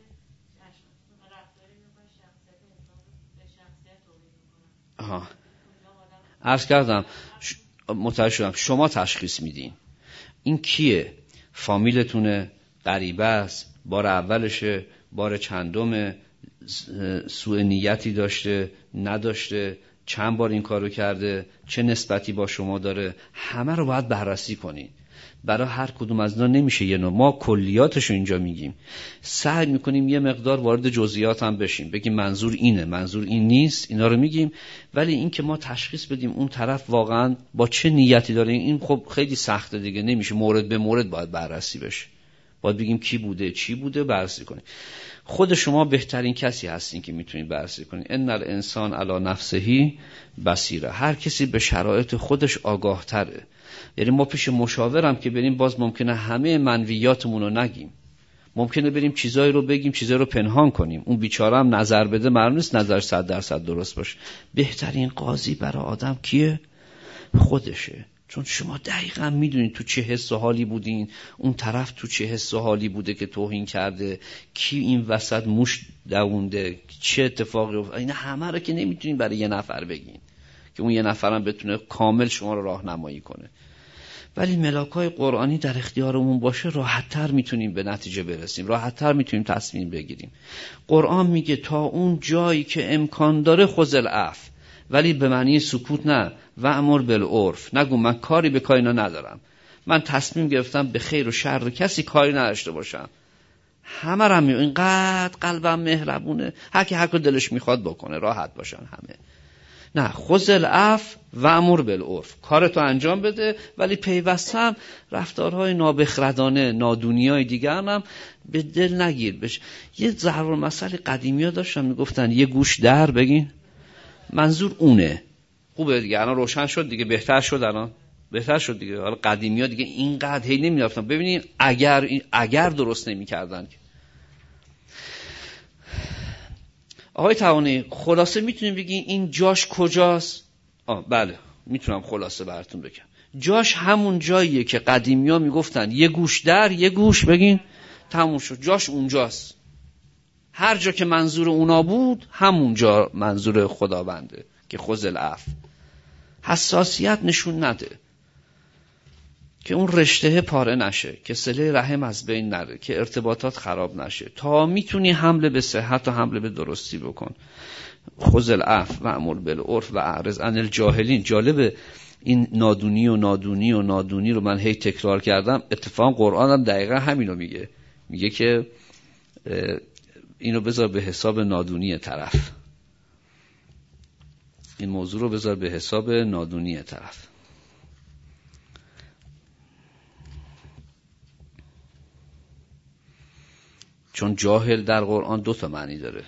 آها عرض کردم ش... متوجه شدم شما تشخیص میدین این کیه، فامیلتونه، غریبه است، بار اولشه، بار چندمه، سوء نیتی داشته نداشته، چند بار این کارو کرده، چه نسبتی با شما داره، همه رو باید بررسی کنین. برای هر کدوم از اینا نمیشه یه نوع، ما کلیاتشو اینجا میگیم، سعی میکنیم یه مقدار وارد جزئیات هم بشیم، بگیم منظور اینه، منظور این نیست، اینا رو میگیم. ولی این که ما تشخیص بدیم اون طرف واقعا با چه نیتی داره، این خب خیلی سخته دیگه، نمیشه. مورد به مورد باید بررسی بشه، باید بگیم کی بوده چی بوده بررسی کنیم. خود شما بهترین کسی هستین که میتونید بررسی کنین. ان الانسان علی نفسه بصیره، هر کسی به شرایط خودش آگاه تره. یعنی ما پیش مشاورم که بریم باز ممکنه همه منویاتمون رو نگیم، ممکنه بریم چیزایی رو بگیم چیزایی رو پنهان کنیم. اون بیچاره هم نظر بده، معلوم نیست نظر صد درصد درست باشه. بهترین قاضی برای آدم کیه؟ خودشه. چون شما دقیقاً میدونید تو چه حس و حالی بودین، اون طرف تو چه حس و حالی بوده که توهین کرده، کی این وسط موش دوونده، چه اتفاقی افتاد. اینا همه رو که نمیتونین برای یه نفر بگین که اون یه نفرم بتونه کامل شما رو راهنمایی کنه. ولی ملاکای قرآنی در اختیارمون باشه راحت‌تر میتونیم به نتیجه برسیم، راحت‌تر میتونیم تصمیم بگیریم. قرآن میگه تا اون جایی که امکان داره خذل عفو، ولی به معنی سکوت نه، و امر بالعرف، نگو من کاری به کاری ندارم، من تصمیم گرفتم به خیر و شر کسی کاری نداشته باشم، همه رو هم می... اینقدر قلبم مهربونه، هر کی هر کار دلش میخواد بکنه، راحت باشن همه. نه، خذ العفو و امر بالعرف، کارتو انجام بده، ولی پیوسته هم رفتارهای نابخردانه نادونیای دیگر هم به دل نگیر. بش یه ضرب المثل قدیمی ها داشتن میگفتن یه گوش در بگین، منظور اونه. خوبه دیگه، الان روشن شد دیگه، بهتر شد، الان بهتر شد دیگه. حالا قدیمی ها دیگه اینقدر هی نمیرفتن. ببینین اگر اگر درست نمیکردن. آقای توانی خلاصه میتونیم بگین این جاش کجاست؟ آه بله میتونم خلاصه براتون بگم. جاش همون جاییه که قدیمی ها میگفتن یه گوش در یه گوش بگین، تموم شد. جاش اونجاست. هر جا که منظور اونا بود همونجا منظور خداونده که خذ العفو. حساسیت نشون نده که اون رشته پاره نشه، که صله رحم از بین نره، که ارتباطات خراب نشه. تا میتونی حمله به صحت و حمله به درستی بکن. خذ العفو و امر بالعرف و اعرض عن الجاهلین. جالبه این نادونی و نادونی و نادونی رو من هی تکرار کردم. اتفاقا قرآن هم دقیقا همینو میگه. میگه که اینو بذار به حساب نادونی طرف، این موضوع رو بذار به حساب نادونی طرف. چون جاهل در قرآن دو تا معنی داره.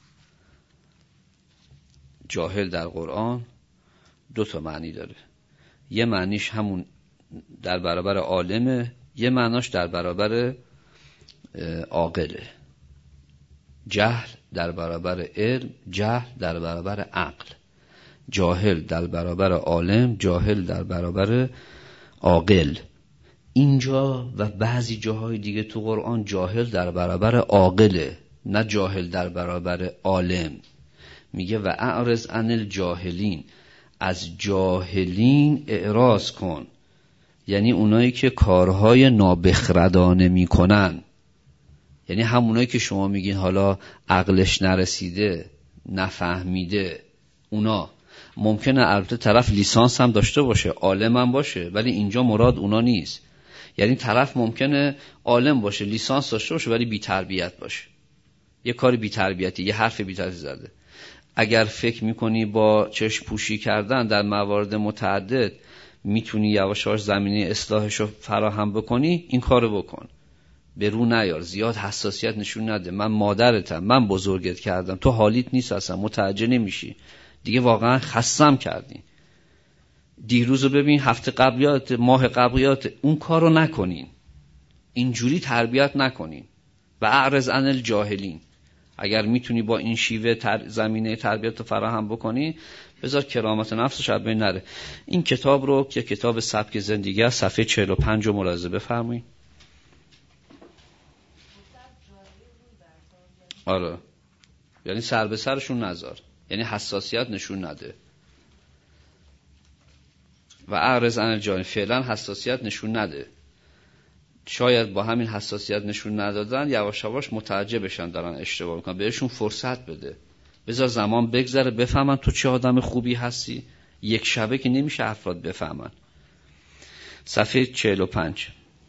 جاهل در قرآن دو تا معنی داره. یه معنیش همون در برابر عالمه، یه معناش در برابر عاقله. جهل در برابر علم، جهل در برابر عقل. جاهل در برابر عالم، جاهل در برابر عاقل. اینجا و بعضی جاهای دیگه تو قرآن جاهل در برابر عاقله، نه جاهل در برابر عالم. میگه و اعرض عن الجاهلین، از جاهلین اعراض کن، یعنی اونایی که کارهای نابخردانه میکنن، یعنی همونایی که شما میگین حالا عقلش نرسیده، نفهمیده. اونا ممکنه البته طرف لیسانس هم داشته باشه، عالم هم باشه، ولی اینجا مراد اونا نیست. یعنی طرف ممکنه عالم باشه، لیسانس داشته باشه، ولی بی تربیت باشه، یه کاری بی تربیتی، یه حرف بی تربیتی زده. اگر فکر میکنی با چشم پوشی کردن در موارد متعدد میتونی یواش یواش زمینه اصلاحش رو فراهم بکنی، این کارو بکن. به رو نیار، زیاد حساسیت نشون نده. من مادرتم، من بزرگت کردم، تو حالیت نیست اصلا، متوجه نمیشی دیگه، واقعا خستم کردی. دیروزو ببین، هفته قبلیات، ماه قبلیات، اون کارو نکنین. اینجوری تربیت نکنین. و اعرض عن الجاهلین. اگر میتونی با این شیوه تر زمینه تربیت رو فراهم بکنی، بذار کرامت نفسش از بین نره. این کتاب رو که کتاب سبک زندگی است، صفحه چهل و پنج رو ملاحظه بفرمایید. آره، یعنی سر به سرشون نذار، یعنی حساسیت نشون نده. و اعرض عن الجاهلین، فعلا حساسیت نشون نده. شاید با همین حساسیت نشون ندادن یواش یواش متوجه بشن دارن اشتباه میکنن. بهشون فرصت بده، بذار زمان بگذره بفهمن تو چه آدم خوبی هستی. یک شبه که نمیشه افراد بفهمن. صفحه چهل و پنج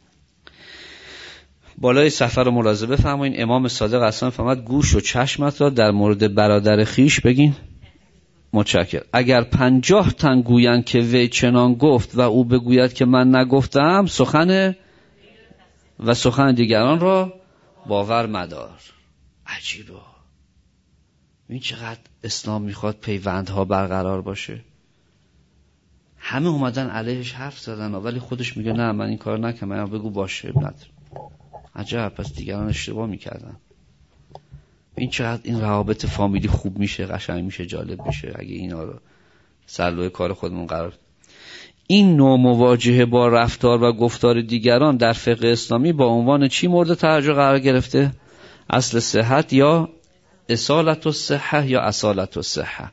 بالای صفحه رو ملاحظه بفرمایید. امام صادق اصلا فرمود گوش و چشمت را در مورد برادر خیش بگین. متشکر. اگر پنجاه تن گویند که وی چنان گفت و او بگوید که من نگفتم، سخن و سخن دیگران را باور مدار. عجیبه. این چقدر اسلام میخواد پیوندها برقرار باشه. همه اومدن علیهش حرف زدن ولی خودش میگه نه من این کار نکنم. من بگو باشه نداره. عجب، پس دیگران اشتباه میکردن. این چقدر این روابط فامیلی خوب میشه، قشنگ میشه، جالب میشه اگه اینا رو سرلوح کار خودمون قرار. این نوع مواجهه با رفتار و گفتار دیگران در فقه اسلامی با عنوان چی مورد توجه قرار گرفته؟ اصل صحت یا اصالت الصحه یا اصالت الصحه.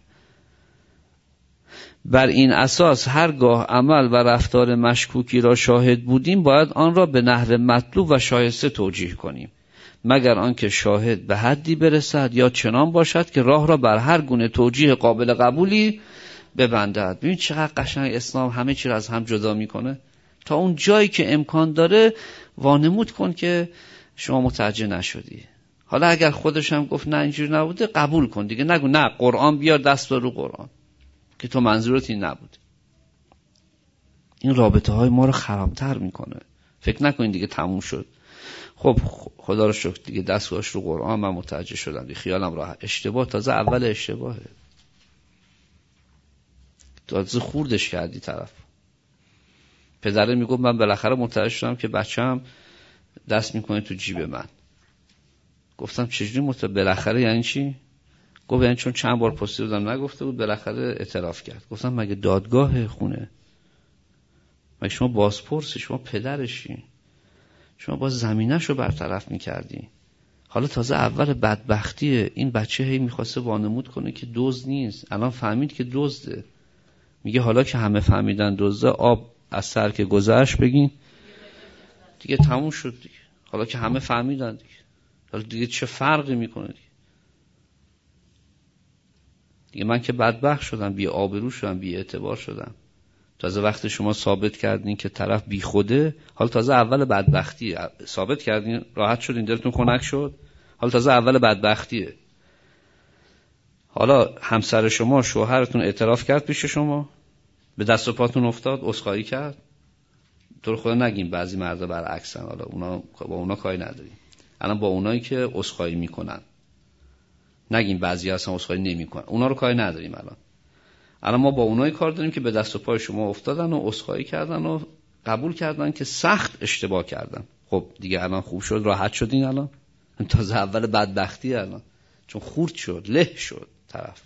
بر این اساس هرگاه عمل و رفتار مشکوکی را شاهد بودیم باید آن را به نحو مطلوب و شایسته توجیه کنیم، مگر آنکه شاهد به حدی برسد یا چنان باشد که راه را بر هر گونه توجیه قابل قبولی ببندد. ببین چقدر قشنگ اسلام همه چی را از هم جدا میکنه. تا اون جایی که امکان داره وانمود کن که شما متوجه نشدی. حالا اگر خودش هم گفت نه اینجوری نبوده، قبول کن دیگه، نگو نه قرآن بیار دست رو قرآن که تو منظورت این نبود. این رابطه های ما رو خرابتر میکنه. فکر نکنین دیگه تموم شد. خب خدا رو شکر دیگه دست گذاشت رو قرآن، من متوجه شدم دیگه، خیالم راحت. اشتباه تازه اول اشتباهه، تازه خوردش کردی طرف. پدره میگفت من بالاخره متوجه شدم که بچه‌م دست میکنه تو جیب من. گفتم چجوری متوجه بالاخره یعنی چی؟ گفت یعنی چون چند بار پرسیدم نگفته بود، بالاخره اعتراف کرد. گفتم مگه دادگاه خونه؟ مگه شما بازپرسی؟ شما پدرشی، شما باز زمینه‌شو برطرف میکردی. حالا تازه اول بدبختیه. این بچه هی میخواسته وانمود کنه که دزد نیست، الان فهمید که دزده. میگه حالا که همه فهمیدن دزده، آب از سر که گذشت بگین دیگه تموم شد دیگه. حالا که همه فهمیدن دیگه، حالا دیگه چه فرقی میکنه دیگه؟ دیگه من که بدبخت شدم، بی آبرو شدم، بی اعتبار شدم. تازه وقتی شما ثابت کردین که طرف بی خوده، حالا تازه اول بدبختی ثابت کردین، راحت شدین، دلتون خنک شد، حالا تازه اول بدبختیه. حالا همسر شما، شوهرتون اعتراف کرد پیش شما، به دست و پاتون افتاد، عذرخواهی کرد. تو رو خدا نگیم بعضی مردا برعکسن، حالا اونا با اونا کاری نداریم. الان با اونایی که عذرخواهی میکنن نگیم بعضی اصلا عذرخواهی نمیکنن، اونا رو کاری نداریم. الان الان ما با اونایی کار داریم که به دست و پای شما افتادن و عذرخواهی کردن و قبول کردن که سخت اشتباه کردن. خب دیگه الان خوب شد، راحت شدین. الان تازه اول بدبختی، الان چون خورد شد، له شد طرف،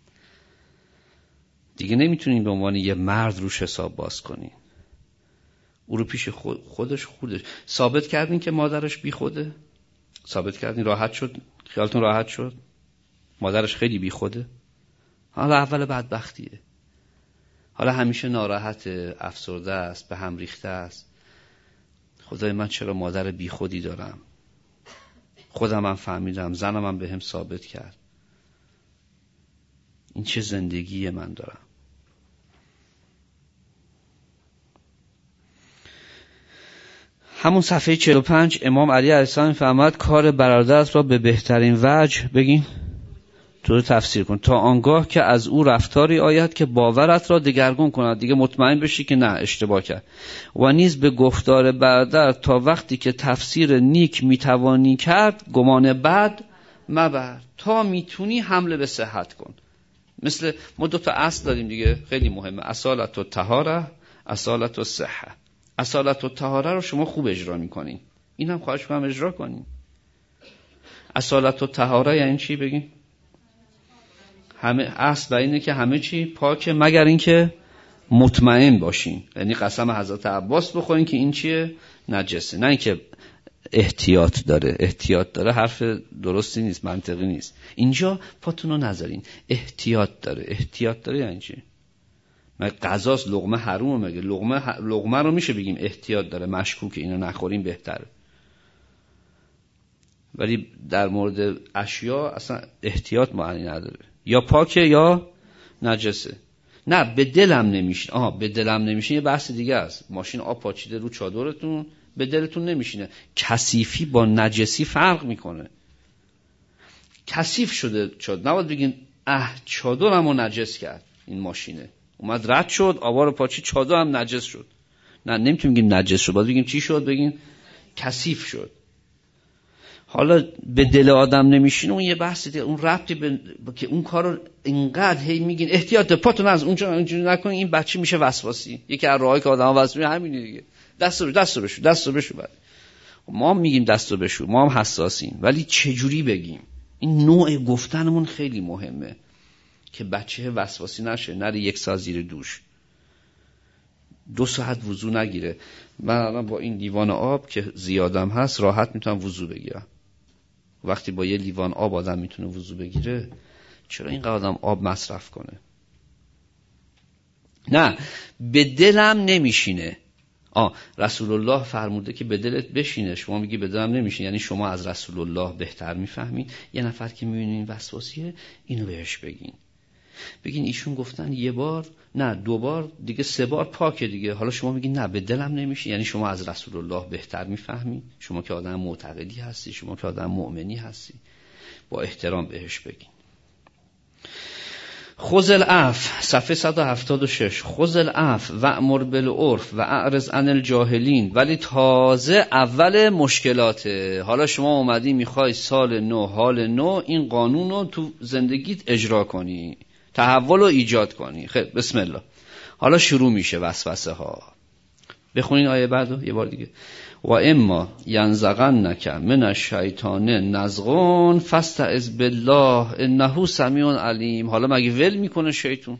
دیگه نمیتونین به عنوان یه مرد روش حساب باز کنین. او رو پیش خود خودش خوردش. ثابت کردین که مادرش بی خوده، ثابت کردین، راحت شد، خیالتون راحت شد مادرش خیلی بی خوده. حالا اول بدبختیه، حالا همیشه ناراحت، افسرده است، به هم ریخته است. خدای من چرا مادر بی خودی دارم؟ خودم هم فهمیدم، زنم هم به هم ثابت کرد. این چه زندگی من دارم؟ همون صفحه چهل و پنج امام علی علیه السلام فرمود کار برادرت را به بهترین وجه بگین، تو تفسیر کن، تا آنگاه که از او رفتاری آید که باورت را دگرگون کند. دیگه مطمئن بشی که نه اشتباه کرد. و نیز به گفتار برادر تا وقتی که تفسیر نیک میتوانی کرد گمان بد مبر، تا میتونی حمله به صحت کن. مثل ما دو تا اصل داریم دیگه، خیلی مهمه، اصالت و طهاره، اصالت و صحه. اصالت و طهاره رو شما خوب اجرا میکنین، این هم خواهش میکنم اجرا کنین. اصالت و طهاره یعنی چی بگین؟ همه اصل بر اینه که همه چی پاکه مگر اینکه مطمئن باشین، یعنی قسم حضرت عباس بخورین که این چیه؟ نجسه. نه اینکه احتیاط داره. احتیاط داره حرف درستی نیست، منطقی نیست. اینجا پاتون رو نذارین. احتیاط داره. احتیاط داره یعنی چی؟ مگه غذاست، لقمه حرومه؟ مگه لقمه لقمه رو میشه بگیم احتیاط داره، مشکوکه، اینو نخوریم بهتره. ولی در مورد اشیا اصلا احتیاط معنی نداره، یا پاکه یا نجسه. نه به دلم نمیشینه. آها به دلم نمیشینه یه بحث دیگه است. ماشین آب پاچیده رو چادرتون، به دلتون نمیشینه. کثیفی با نجسی فرق میکنه. کثیف شده چادر، نباید بگین اه چادرمو نجس کرد این ماشینه، اومد رد شد آبا رو پاچید چادرم نجس شد. نه نمیتونیم بگیم نجس شد، باید بگیم چی شد؟ بگیم کثیف شد. حالا به دل آدم نمیشینه اون یه بحثی دیگه، اون ربطی به که اون کارو اینقدر هی میگین احتیاط پاتون از اونجا اونجوری نکنین، این بچه میشه وسواسی. یکی از راهایی که آدم‌ها وسواسی همینه دیگه، دست رو دست رو بشو دست رو بشو. بعد ما هم میگیم دست رو بشو، ما هم حساسیم، ولی چه جوری بگیم؟ این نوع گفتنمون خیلی مهمه که بچه وسواسی نشه، نره یک ساعت زیر دوش، دو ساعت وضو نگیره. من الان با این لیوان آب که زیادم هست راحت میتونم وضو بگیرم. وقتی با یه لیوان آب آدم میتونه وضو بگیره، چرا اینقدر آدم آب مصرف کنه؟ نه به دلم نمیشینه. آه رسول الله فرموده که به دلت بشینه، شما میگی به دلم نمیشینه، یعنی شما از رسول الله بهتر میفهمین. یه نفر که میبینین وسواسیه اینو بهش بگین. بگین ایشون گفتن یه بار، نه دو بار، دیگه سه بار پاکه دیگه. حالا شما میگین نه به دلم نمیشه، یعنی شما از رسول الله بهتر میفهمی، شما که آدم معتقدی هستی، شما که آدم مؤمنی هستی، با احترام بهش بگین. خذ العفو، صفحه صد و هفتاد و شش. خذ العفو و امر بالعرف و اعرض عن الجاهلین. ولی تازه اول مشکلاته. حالا شما اومدی میخوای سال نو، حال نو، این قانون رو تو زندگیت اجرا کنی، تحول رو ایجاد کنی. خیلی بسم الله. حالا شروع میشه وسوسه ها. بخونین آیه بعدو یه بار دیگه. و اما ینزغنک من الشیطان نزغ فاستعذ بالله انه سمیع علیم. حالا مگه ول میکنه شیطان؟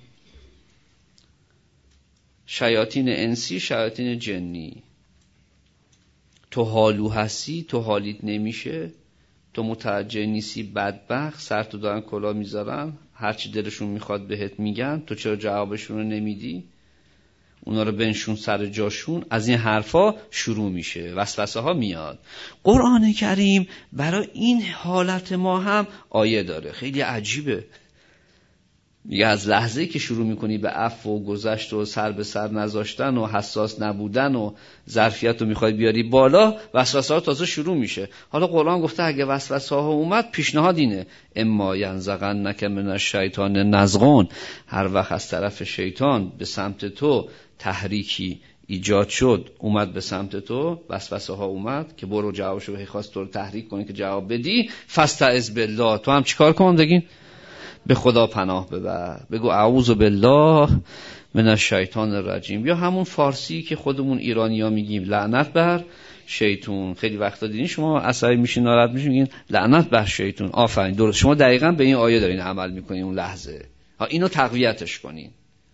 شیاطین انسی، شیاطین جنی. تو حالو هستی، تو حالیت نمیشه، تو متوجه نیستی، بدبخت، سر تو دارن کلا میذارن، هرچی دلشون میخواد بهت میگن، تو چرا جوابشون رو نمیدی؟ اونا رو بنشون سر جاشون. از این حرفا شروع میشه، وسوسه ها میاد. قرآن کریم برای این حالت ما هم آیه داره، خیلی عجیبه. میگه از لحظه‌ای که شروع میکنی به عفو و گذشت و سر به سر نذاشتن و حساس نبودن و ظرفیت رو میخوای بیاری بالا، وسوسه ها تازه شروع میشه. حالا قرآن گفته اگه وسوسه ها اومد، پیشنهاد اینه اما ینزغنک من الشیطان نزغ. هر وقت از طرف شیطان به سمت تو تحریکی ایجاد شد، اومد به سمت تو، وسوسه ها اومد که برو جوابشو بهی، خواست تو رو تحریک کنی که جواب بدی، فاستعذ بالله. تو هم چیکار کن بگین؟ به خدا پناه ببر، بگو اعوذ بالله من الشیطان الرجیم. یا همون فارسی که خودمون ایرانی‌ها میگیم لعنت بر شیطون. خیلی وقتا دیدین شما عصبی میشین، ناراحت میشین، میگین لعنت بر شیطون. آفرین، درست، شما دقیقاً به این آیه دارین عمل میکنین اون لحظه. ها اینو تقویتش کنین.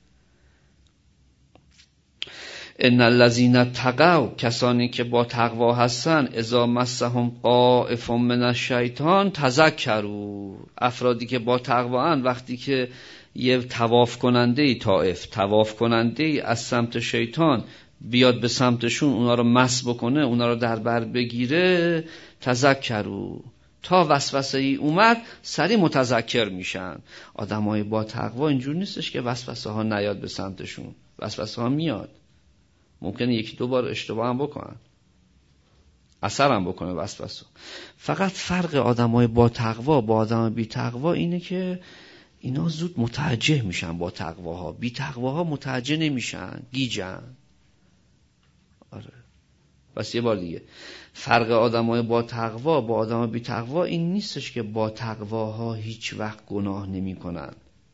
ان الذين اتقوا، کسانی که با تقوا هستن، اذا مسهم طائف من الشیطان تذکروا. افرادی که با تقوا ان، وقتی که یه طواف کننده ای، طائف طواف کننده ای از سمت شیطان بیاد به سمتشون، اونا رو مس بکنه، اونا رو در بر بگیره، تذکروا، تا وسوسه ای اومد سری متذکر میشن. آدمای با تقوا اینجور نیستش که وسوسه ها نیاد به سمتشون. وسوسه ها میاد، ممکنه یکی دو بار اشتباه هم بکنن، اثر هم بکنه وسوسه. فقط فرق آدمای با تقوا با آدم بی تقوا اینه که اینا زود متوجه میشن با تقواها، بی تقواها متوجه نمیشن، گیجن. آره. پس یه بار دیگه، فرق آدمای با تقوا با آدم بی تقوا این نیستش که با تقواها هیچ وقت گناه نمیکنن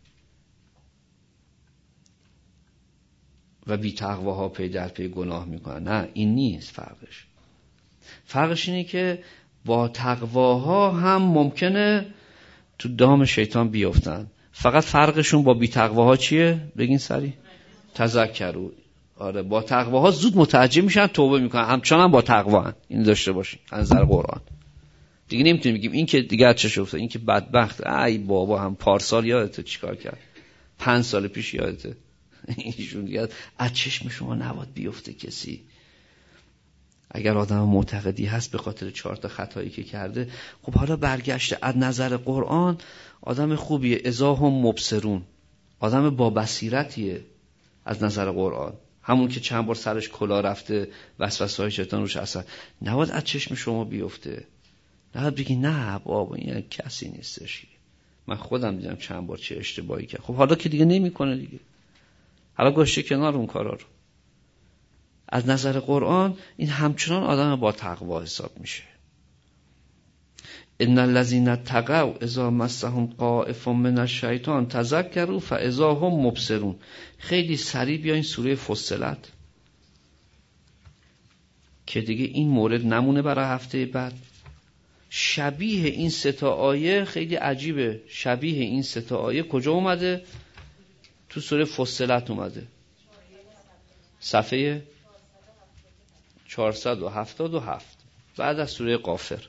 و بی تقواها پی در پی گناه میکنن. نه، این نیست فرقش. فرقش اینه که با تقواها هم ممکنه تو دام شیطان بیفتن. فقط فرقشون با بی تقواها چیه؟ بگین سری. تذکروا. آره، با تقواها زود متوجه میشن، توبه میکنن، همچنان هم با تقوا هن. این داشته باشین از نظر قرآن. دیگه نمیتونیم بگیم این که دیگه چه شفته، این که بدبخت، ای بابا هم پارسال یادته چیکار کرد، پنج سال پیش یادته. ایشون دیگه از چشم شما نباید بیفته کسی. اگر آدم معتقدی هست به خاطر چهار تا خطایی که کرده، خب حالا برگشته از نظر قرآن آدم خوبیه، اذا هم مبصرون، آدم با بصیرتیه از نظر قرآن. همون که چند بار سرش کلا رفته، وسوسه‌های شیطان روش اثر، نباید از چشم شما بیفته. نباید بگی نه بابا این کسی نیستش، من خودم دیدم چند بار چه اشتباهی کرد. خب حالا که دیگه نمیکنه دیگه، حالا گوشه کنار اون کارا رو. از نظر قرآن این همچنان آدم با تقوا حساب میشه. ان الذين اتقوا اذا مسهم طائف من الشیطان تذکروا فاذا هم مبصرون. خیلی سریع بیاین سوره فصلت که دیگه این مورد نمونه برای هفته بعد. شبیه این سه تا آیه خیلی عجیبه. شبیه این سه تا آیه کجا اومده؟ تو سوره فصلت اومده، صفحه چهارصد و هفتاد و هفت بعد از سوره غافر.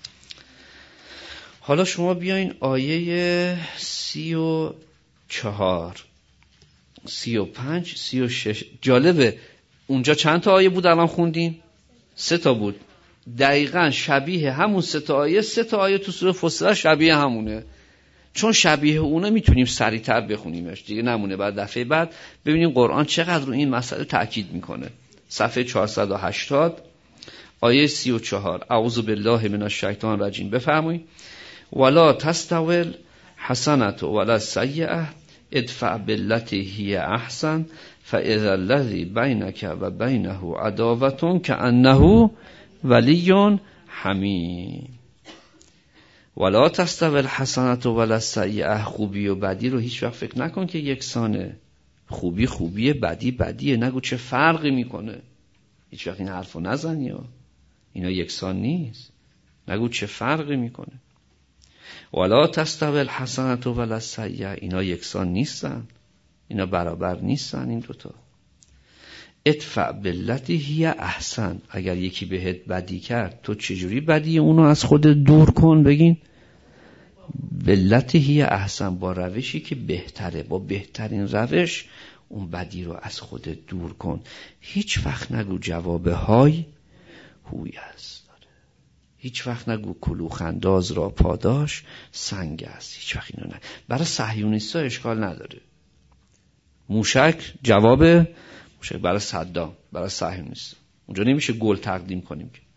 حالا شما بیاین آیه سی و چهار، سی و پنج، سی و شش. جالبه اونجا چند تا آیه بود الان خوندیم؟ سه تا بود. دقیقاً شبیه همون سه تا آیه، سه تا آیه تو سوره فصلت شبیه همونه. چون شبیه اونه میتونیم سریعتر بخونیمش دیگه، نمونه بعد دفعه بعد ببینیم قرآن چقدر رو این مسئله تأکید میکنه. صفحه چهارصد و هشتاد آیه سی و چهار. اعوذ بالله من الشیطان الرجیم. بفرمایید ولا تستوی الحسنة ولا السیئة ادفع بالتي هی احسن فاذا الذی بینک و بینه عداوة کأنه ولی حمیم. ولا تستوی الحسنة ولا السیئة، خوبی و بدی رو هیچ وقت فکر نکن که یکسانه. خوبی خوبیه، بدی بدیه. نگو چه فرقی میکنه. هیچ وقت این حرفو نزنی، اینا یکسان نیست. نگو چه فرقی میکنه. ولا تستوی الحسنة ولا السیئة، اینا یکسان نیستن، اینا برابر نیستن این دوتا. ادفع بالتی هی احسن، اگر یکی بهت بدی کرد تو چجوری بدی اونو از خود دور کن. بگین بالتی هی احسن، با روشی که بهتره، با بهترین روش اون بدی رو از خود دور کن. هیچ وقت نگو جواب های هوی است داره. هیچ وقت نگو کلوخ انداز را پاداش سنگ است. هیچ وقت اینو نه. برای صهیونیستا اشکال نداره. موشک جواب موشک برای صدام، برای صهیونیستا اونجا نمیشه گل تقدیم کنیم که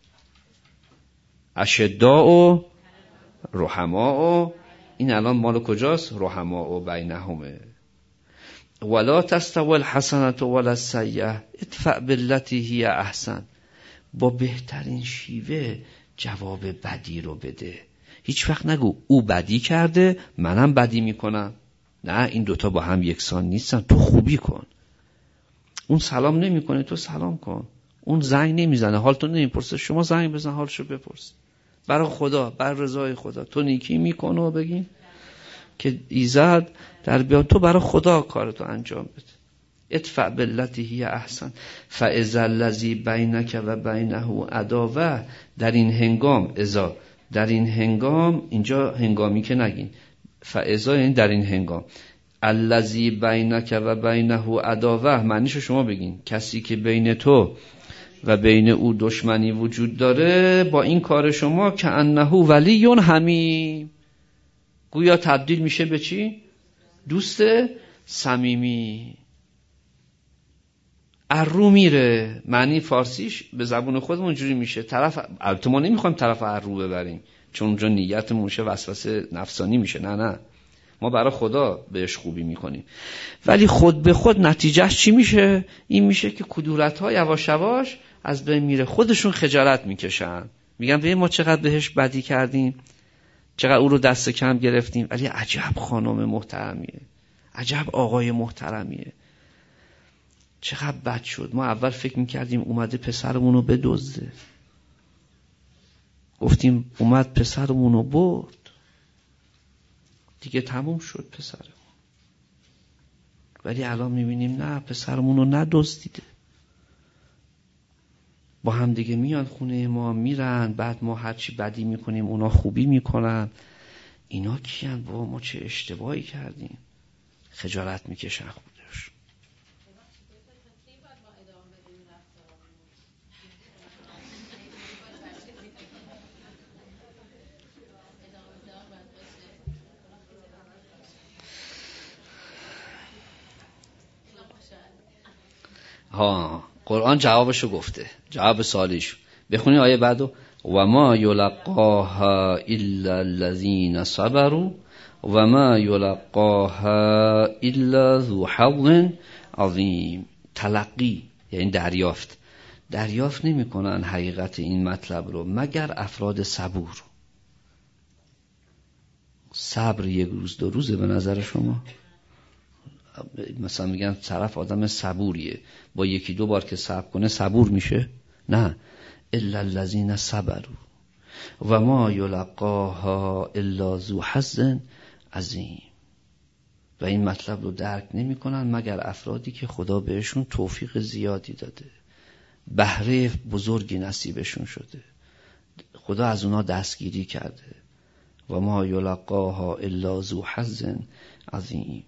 اشداء و رحماء. این الان مال کجاست؟ رحماء و بینهمه. ولا تستوی الحسنة ولا السیئة ادفع بالتی هی احسن، با بهترین شیوه جواب بدی رو بده. هیچ وقت نگو او بدی کرده منم بدی میکنم. نه، این دوتا با هم یکسان نیستن. تو خوبی کن. اون سلام نمیکنه تو سلام کن. اون زنگ نمیزنه حالتو نمیپرسه، شما زنگ بزن حالشو بپرس. برای خدا، بر رضای خدا تو نیکی میکنه و بگین که ایزد در بیان تو برای خدا کارتو انجام بده. ادفع بالتی هی احسن فاذا الذی بینک و بینه عداوة. در این هنگام، اذا در این هنگام، اینجا هنگامی که نگین، فاذا یعنی در این هنگام، الذی بینک و بینه عداوة معنیشو شما بگین کسی که بین تو و بین او دشمنی وجود داره، با این کار شما که انه ولی حمیم، گویا تبدیل میشه به چی؟ دوست صمیمی. ارو میره، معنی فارسیش به زبون خودمون اونجوری میشه طرف. البته ما نمیخوایم طرف ارو ببریم چون اونجا نیتمون شه وسوسه نفسانی میشه. نه نه، ما برای خدا بهش خوبی میکنیم، ولی خود به خود نتیجهش چی میشه؟ این میشه که کدورت ها یواش یواش از بین میره. خودشون خجالت میکشن، میگن ببین ما چقدر بهش بدی کردیم، چقدر او رو دست کم گرفتیم، ولی عجب خانم محترمیه، عجب آقای محترمیه، چقدر بد شد. ما اول فکر میکردیم اومده پسرمون رو بدزده، گفتیم اومد پسرمون رو برد، دیگه تموم شد پسرمون. ولی الان میبینیم نه، پسرمون رو ندزدیده. با هم دیگه میان خونه ما، میرن، بعد ما هرچی بدی میکنیم اونا خوبی میکنن. اینا کیان؟ بابا ما چه اشتباهی کردیم. خجالت میکشن خودش. ها، قرآن جوابشو گفته، جواب سوالیش. بخونی آیه بعدو. و ما یلقاها الا الذین صبروا و ما یلقاها الا ذو حظ عظیم. تلقی یعنی دریافت. دریافت نمی کنن حقیقت این مطلب رو مگر افراد صبور. صبر یک روز دو روزه به نظر شما؟ مثلا میگن طرف آدم صبوریه، با یکی دو بار که صبر کنه صبور میشه؟ نه، الا الذین صبروا و ما یلقاها الا ذو حظ عظیم. و این مطلب رو درک نمی کنن مگر افرادی که خدا بهشون توفیق زیادی داده، بهره بزرگی نصیبشون شده، خدا از اونا دستگیری کرده. و ما یلقاها الا ذو حظ عظیم.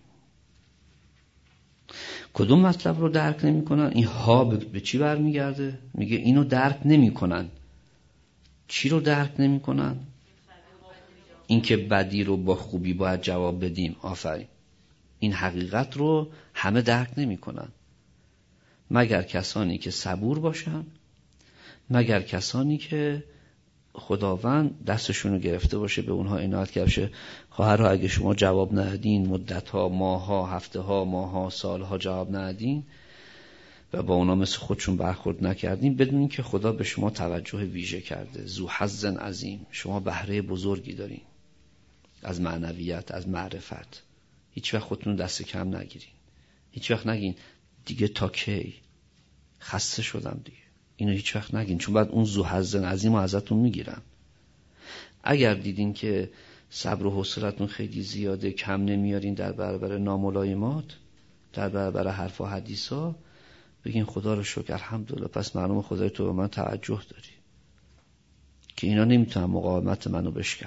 کدوم مطلب رو درک نمی کنن؟ این ها به چی برمیگرده؟ میگه اینو درک نمی کنن. چی رو درک نمی کنن؟ اینکه بدی رو با خوبی باید جواب بدیم. آفرین. این حقیقت رو همه درک نمی کنن مگر کسانی که صبور باشن، مگر کسانی که خداوند دستشون رو گرفته باشه، به اونها عنایت کرده باشه. خواهرها اگه شما جواب ندین، مدتها، ماها، هفته ها، ماها، سالها جواب ندین و با اونا مثل خودشون برخورد نکردین، بدونین که خدا به شما توجه ویژه کرده. ذو حظ عظیم، شما بهره بزرگی دارین از معنویت، از معرفت. هیچ وقت خودتون دست کم نگیرین. هیچ وقت نگین دیگه تا کی، خسته شدم دیگه. اینو هیچ وقت نگین، چون بعد اون ذو حظ عظیم رو ازتون میگیرن. اگر دیدین که صبر و حوصلتون خیلی زیاده، کم نمیارین در برابر ناملایمات، در برابر حرف و حدیثا، بگین خدا رو شکر، الحمدلله، پس معلومه خدای تو به من توجه داری که اینا نمیتونن مقاومت منو بشکنن.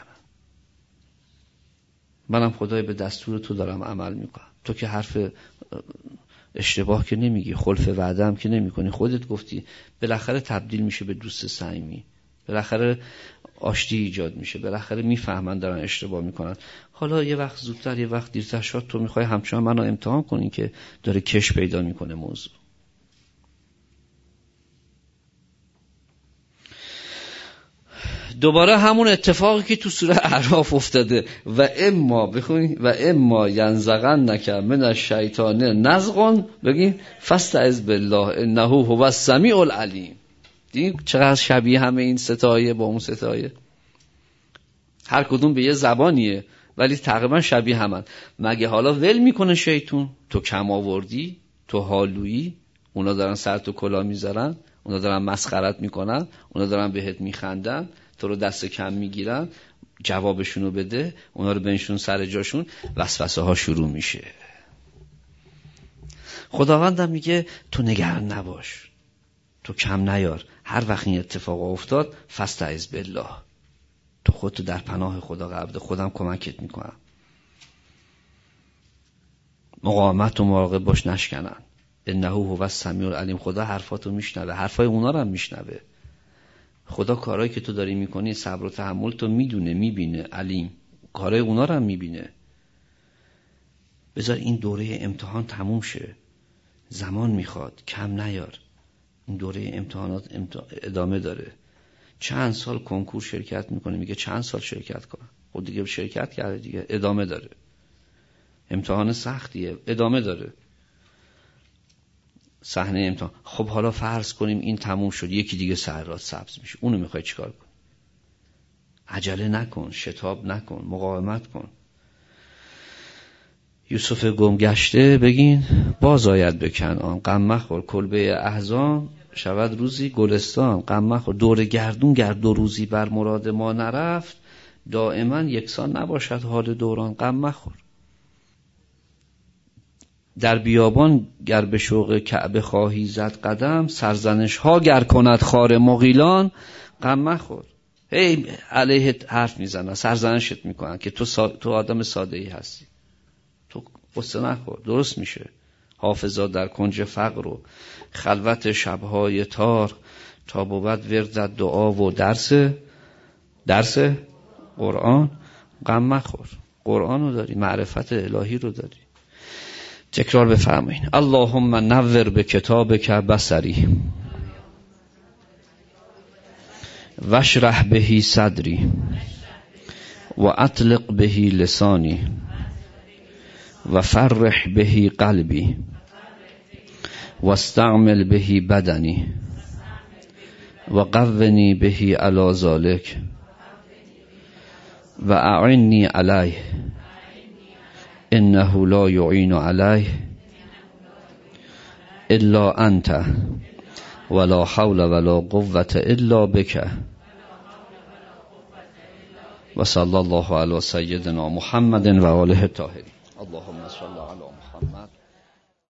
منم خدای به دستور تو دارم عمل میکنم. تو که حرف اشتباه که نمیگی، خلف وعده هم که نمیکنی. خودت گفتی بالاخره تبدیل میشه به دوست صمیمی، بالاخره آشتی ایجاد میشه، بالاخره میفهمن دارن اشتباه میکنن. حالا یه وقت زودتر یه وقت دیرتر شد تو میخوای همچنان منو امتحان کنی که داره کش پیدا میکنه موضوع. دوباره همون اتفاقی که تو سوره اعراف افتاده، و اما بخونید و اما ینزغنک من الشیطان نزغ بگین فاستعذ بالله انه هو السمیع العلیم. دیدین چقدر شبیه همه این ستایه با اون ستایه؟ هر کدوم به یه زبانیه ولی تقریبا شبیه همن. مگه حالا ول میکنه شیطون؟ تو کم آوردی، تو حالویی، اونا دارن سر تو کلا میذارن، اونا دارن مسخرت میکنن، اونا دارن بهت میخندن، تو رو دست کم میگیرن، جوابشونو بده، اونا رو بنشون سر جاشون، وسوسه ها شروع میشه. خداوندم میگه تو نگران نباش، تو کم نیار. هر وقت این اتفاق افتاد فاستعذ بالله، تو خودتو در پناه خدا قرار بده، خودم کمکت میکنم. مقاومت و مراقب باش نشکنن. انه هو السمیع العلیم. خدا حرفاتو میشنوه، حرفای اونا رو هم میشنوه. خدا کارهایی که تو داری میکنی، صبر و تحمل تو میدونه، میبینه، علیم. کارهای اونا رو هم میبینه. بذار این دوره امتحان تموم شه، زمان میخواد، کم نیار. این دوره امتحانات ادامه داره. چند سال کنکور شرکت میکنه، میگه چند سال شرکت کن. خود دیگه شرکت کرده دیگه، ادامه داره. امتحان سختیه، ادامه داره. صحنه امتحان. خب حالا فرض کنیم این تموم شد، یکی دیگه سرات سبز میشه، اونو میخوای چیکار کن؟ عجله نکن، شتاب نکن، مقاومت کن. یوسف گمگشته بگین باز آید به کنعان، غم مخور، کلبه احزان شود روزی گلستان. غم مخور، دور گردون گر دو روزی بر مراد ما نرفت، دائما یکسان نباشد حال دوران. غم مخور. در بیابان گر به شوق کعبه خواهی زد قدم، سرزنش ها گر کند خار مغیلان. غم مخور. هی علیه حرف میزنن، سرزنشت میکنن که تو سا... تو آدم ساده ای هستی، تو قصه نخور، درست میشه. حافظا در کنج فقر و خلوت شبهای تار، تا بود ورد دعا و درس درس قرآن. غم مخور. قرآن رو داری، معرفت الهی رو داری. تکرار بفرمایید. اللهم نور به کتابک بصری واشرح به صدری و اطلق به لسانی و فرح به قلبی و استعمل به بدنی و قونی به علی ذلک و اعنی علیه انه لا یعین علیه الا انت ولا حول ولا قوة الا بک. و صلی الله علی سیدنا محمد و آله الطاهرین. اللهم صل علی محمد.